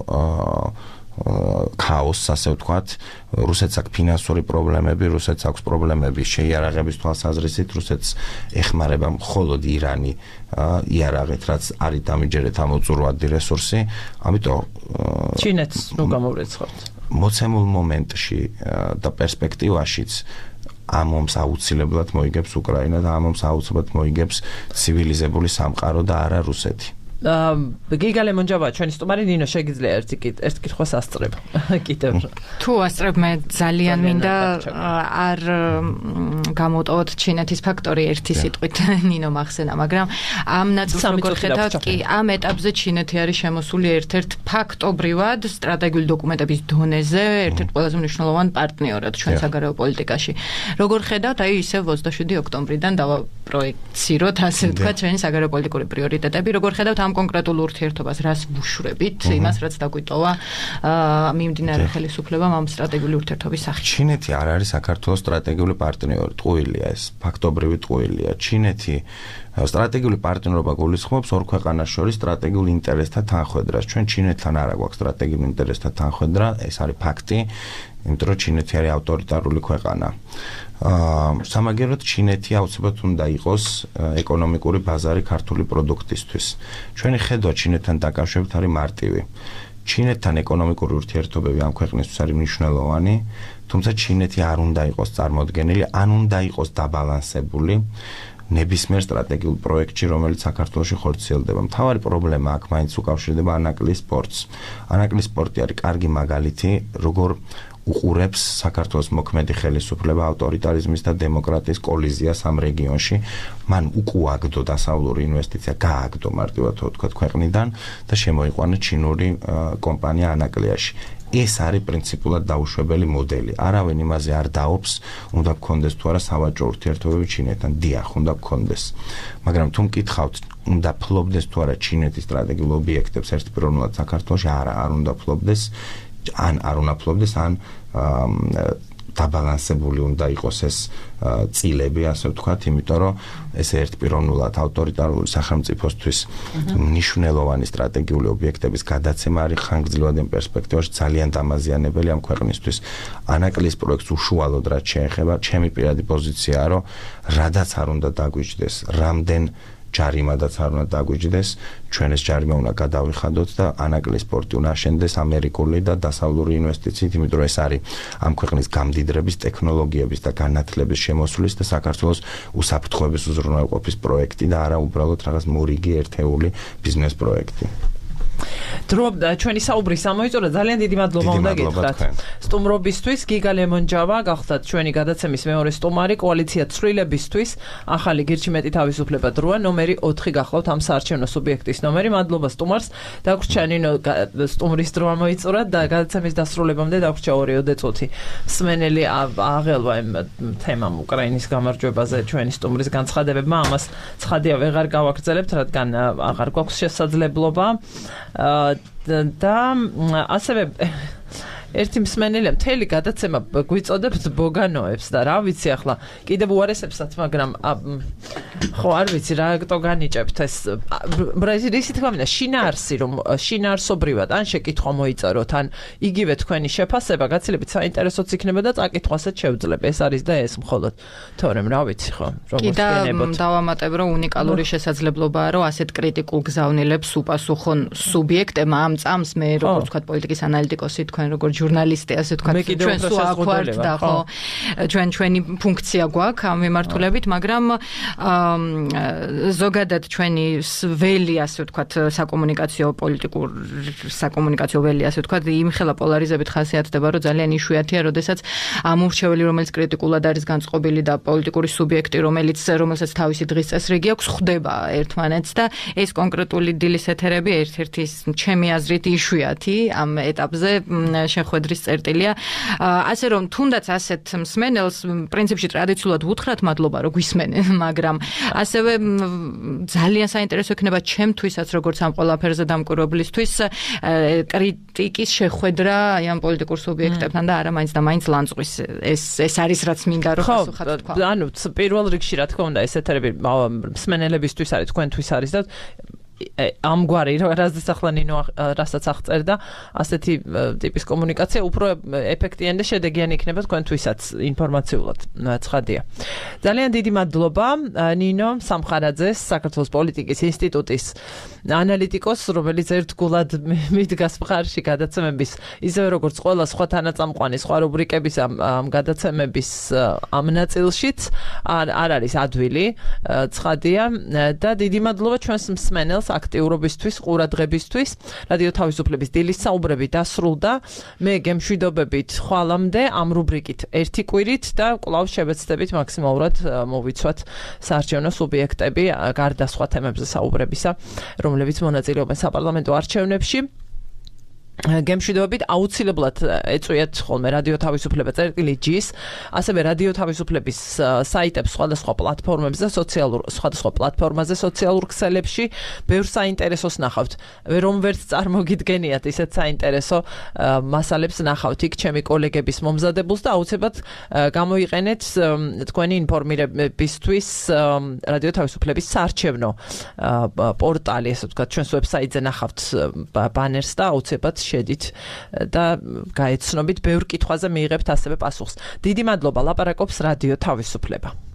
ქაოსს, ასე ვთქვათ. რუსეთს აქვს ფინანსური პრობლემები, რუსეთს აქვს პრობლემები შეიარაღების თვალსაზრისით, რუსეთს ეხმარება მხოლოდ ირანი იარაღით, რაც არის დამიჯერეთ ამოწურვადი რესურსი, ამიტომ ჩინეთს რო გამოვრეცხავთ. მოცემულ მომენტში და პერსპექტივაშიც ამ ომს აუცილებლად მოიგებს უკრაინა და ამ ომს აუცილებლად მოიგებს ცივილიზებული სამყარო და არა რუსეთი. გიგა ლემონჯავა, ჩვენი სტუმარი ნინო, შეგიძლია ერთი ერთ კითხვას ასწრებ. კიდევ. თუ ასწრებ, მე ძალიან მინდა არ გამოტოვოთ ჩინეთის ფაქტორი ერთი სიტყვით ნინო მახსენა, მაგრამ ამ ნაწილს როგორ ხედავთ, კი ამ ეტაპზე ჩინეთი არის შემოსული ერთ-ერთ ფაქტობრივად სტრატეგიული დოკუმენტების დონეზე, ერთ-ერთ ყველაზე მნიშვნელოვან პარტნიორად ჩვენ საგარეო პოლიტიკაში. როგორ ხედავთ, აი ისევ ოცდაშვიდი ოქტომბრიდან დავაპროექციროთ, ასე ვთქვათ, ჩვენი საგარეო პოლიტიკური პრიორიტეტები, როგორ ხედავთ ამ კონკრეტულ ურთიერთობას, რას ვუშვრებით, იმას, რაც დაგვიტოვა მიმდინარე ხელისუფლებამ ამ სტრატეგიული ურთიერთობის სახით. ჩინეთი არ არის საქართველოს სტრატეგიული პარტნიორი, ტყუილია ეს, ფაქტობრივი ტყუილია. ჩინეთი სტრატეგიული პარტნიორობა გულისხმობს ორ ქვეყანას შორის სტრატეგიულ ინტერესთა თანხვედრას. ჩვენ ჩინეთთან არ აქვს სტრატეგიული ინტერესთა თანხვედრა, ეს არის ფაქტი, იმიტომ რომ ჩინეთი არის ავტორიტარული ქვეყანა. აა სამაგეროდ ჩინეთი აუცილებლად უნდა იყოს ეკონომიკური ბაზარი ქართული პროდუქტისთვის. ჩვენი ხედვა ჩინეთთან დაკავშირებით არის მარტივი. ჩინეთთან ეკონომიკური ურთიერთობები ამ ქვეყნისთვის არის მნიშვნელოვანი, თუმცა ჩინეთი არ უნდა იყოს წარმოდგენილი, ან უნდა იყოს დაბალანსებული ნებისმიერ სტრატეგიულ პროექტში, რომელიც საქართველოში ხორციელდება. მთავარი პრობლემა აქ მაინც უკავშირდება ანაკლის სპორტს. ანაკლის სპორტი არის კარგი მაგალითი, როგორ უყურებს საქართველოს მოქმედი ხელისუფლება ავტორიტარიზმის და დემოკრატიის კოლიზიას ამ რეგიონში. მან უკუაგდო დასავლური ინვესტიცია, გააგდო მარტივად ვთქვათ ქვეყნიდან და შემოიყვანა ჩინური კომპანია ანაკლიაში. ეს არის პრინციპულად დაუშვებელი მოდელი. არავინ იმაზე არ დაობს, უნდა გქონდეს თუ არა სავაჭრო ურთიერთობები ჩინეთთან. დიახ, უნდა გქონდეს. მაგრამ თუ მკითხავთ, უნდა ფლობდეს თუ არა ჩინეთის სტრატეგიულ ობიექტებს ერთპიროვნულად საქართველოში, არა, არ უნდა ფლობდეს. ან არ უნდა ფლობდეს, ან დაბალანსებული უნდა იყოს ეს წილები, ასე ვთქვათ, იმიტომ რომ ეს ერთპიროვნულად ავტორიტარული სახელმწიფოსთვის მნიშვნელოვანი სტრატეგიული ობიექტების გადაცემა არის ხანგრძლივად პერსპექტივაში ძალიან დამაზიანებელი ამ ქვეყნისთვის. ანაკლის პროექტს უშუალოდ რაც შეეხება, ჩემი პირადი პოზიციაა, რომ რადაც არ უნდა დაგვიჯდეს, რამდენ ჯარიმადაც არ უნდა დაგვიჯდეს, ჩვენ ეს ჯარიმა უნდა გადავიხადოთ და ანაკლის სპორტი უნდა აშენდეს ამერიკული და დასავლური ინვესტიციით, იმიტომ რომ ეს არის ამ ქვეყნის გამდიდრების, ტექნოლოგიების და განათლების შემოსulis და საქართველოს უსაფრთხოების უზრუნველყოფის პროექტი და არა უბრალოდ რაღაც მორიგი ერთეული ბიზნეს პროექტი. დრო ჩვენი საუბრის ამოიწურა, ძალიან დიდი მადლობა უნდა გითხრათ. სტუმრობისთვის გიგა ლემონჯავა გახდათ ჩვენი გადაცემის მეორე სტუმარი, კოალიცია ცვლილებისთვის, ახალი გირჩი მეტი თავისუფლება დროა, ნომერი ოთხი გახლავთ ამ საარჩევნო სუბიექტის ნომერი. მადლობა სტუმარს. დაგვრჩა ნინო სტუმრის დრო ამოიწურა და გადაცემის დასრულებამდე დაგვრჩა ორიოდე წუთი. მსმენელი აღელვა იმ თემამ უკრაინის გამარჯვებაზე ჩვენი სტუმრის განცხადებებმა, ამას ცხადია ვეღარ გავაგრძელებთ, რადგან აღარ გვაქვს შესაძლებლობა. და ასევე ერთი მსმენელი მთელი გადაცემა გვიწოდებთ ბოგანოებს და რა ვიცი ახლა კიდევ უარესებსაც, მაგრამ ხო არ ვიცი რა აქტო განიჭებთ ეს ისი თქმა მინდა შინაარსი რომ შინაარსობრივად ან შეკითხვა მოიწეროთ, ან იგივე თქვენი შეფასება გაცილებით საინტერესოც იქნება და წაკითხვასაც შევძლებ. ეს არის და ეს მხოლოდ თორემ რა ვიცი ხო როგორ შეგენებოთ. კიდევ დავამატებ, რომ უნიკალური შესაძლებლობაა, რომ ასეთ კრიტიკულ გზავნილებს უპასუხონ სუბიექტებმა ამ წამს. მე როგორც ვთქვათ პოლიტიკის ანალიტიკოსი, თქვენ როგორც ჟურნალისტი, ასე ვთქვათ, ჩვენ სულ აქვართ და ხო, ჩვენ ჩვენი ფუნქცია გვაქვს ამ მიმართულებით, მაგრამ ზოგადად ჩვენი ველი, ასე ვთქვათ, საკომუნიკაციო პოლიტიკურ საკომუნიკაციო ველი, ასე ვთქვათ, იმხელა პოლარიზებით ხასიათდება, რომ ძალიან იშვიათია, როდესაც ამ ურჩეველი, რომელიც კრიტიკულად არის განწყობილი და პოლიტიკური სუბიექტი, რომელიც რომელსაც თავისი დღის წესრიგი აქვს, ხვდება ერთმანეთს და ეს კონკრეტული დილის ეთერები ერთ-ერთი ჩემი აზრით იშვიათი ამ ეტაპზე შეხვედრის წერტილია. ასე რომ თუნდაც ასეთ მსმენელს პრინციპში ტრადიციულად ვუთხრათ მადლობა, რომ გვისმენენ, მაგრამ ასევე ძალიან საინტერესო იქნება ჩემთვისაც, როგორც ამ ყველაფერზე დამკვირვებლისთვის, კრიტიკის შეხვედრა აი ამ პოლიტიკურ სუბიექტებთან და არა მაინც და მაინც ლანძღვის ეს ეს არის რაც მინდა რომ პასუხად თქვა. ანუ პირველ რიგში რა თქმა უნდა ეს ეთერები მსმენელებისთვის არის, თქვენთვის არის და ამგვარი რაზეც ახლა ნინო რასაც აღწერდა, ასეთი ტიპის კომუნიკაცია უფრო ეფექტიანი და შედეგიანი იქნება თქვენთვისაც ინფორმაციულად, ცხადია. ძალიან დიდი მადლობა ნინო სამხარაძეს, საქართველოს პოლიტიკის ინსტიტუტის ანალიტიკოსს, რომელიც ერთგულად მიდგას მხარში გადაცემების, ისევე როგორც ყველა სხვა თანაწამყვანი, სხვა რუბრიკების ამ გადაცემების ამ ნაწილშიც არ არის ადვილი, ცხადია და დიდი მადლობა ჩვენს მსმენელს აქტიურობისთვის, ყურადღებისთვის. რადიო თავისუფლების დილის საუბრები დასრულდა. მე გემშვიდობებით ხვალამდე ამ რუბრიკით ერთი კვირით და კვლავ შევეცდებით მაქსიმალურად მოვიცვათ საარჩევნო სუბიექტები გარდა სხვა თემებზე საუბრებისა, რომლებიც მონაწილეობენ საპარლამენტო არჩევნებში. გემშვიდობებით აუცილებლად ეწვიათ ხოლმე რადიო თავისუფლება წერტილი ჯის, ასევე რადიო თავისუფლების საიტებს სხვადასხვა პლატფორმებზე და სოციალურ სხვადასხვა პლატფორმაზე სოციალურ ქსელებში ბევრ საინტერესოს ნახავთ. რომ ვერც წარმოგიდგენიათ ისეთ საინტერესო მასალებს ნახავთ იქ ჩემი კოლეგების მომზადებულს და აუცილებლად გამოიყენეთ თქვენი ინფორმირებისთვის რადიო თავისუფლების საარჩევნო პორტალი, ასე ვთქვათ, ჩვენს ვებსაიტზე ნახავთ ბანერს და აუცილებლად შედით და გაეცნობით ბევრ კითხვაზე მიიღებთ ასევე პასუხს. დიდი მადლობა, ლაპარაკობს რადიო თავისუფლება.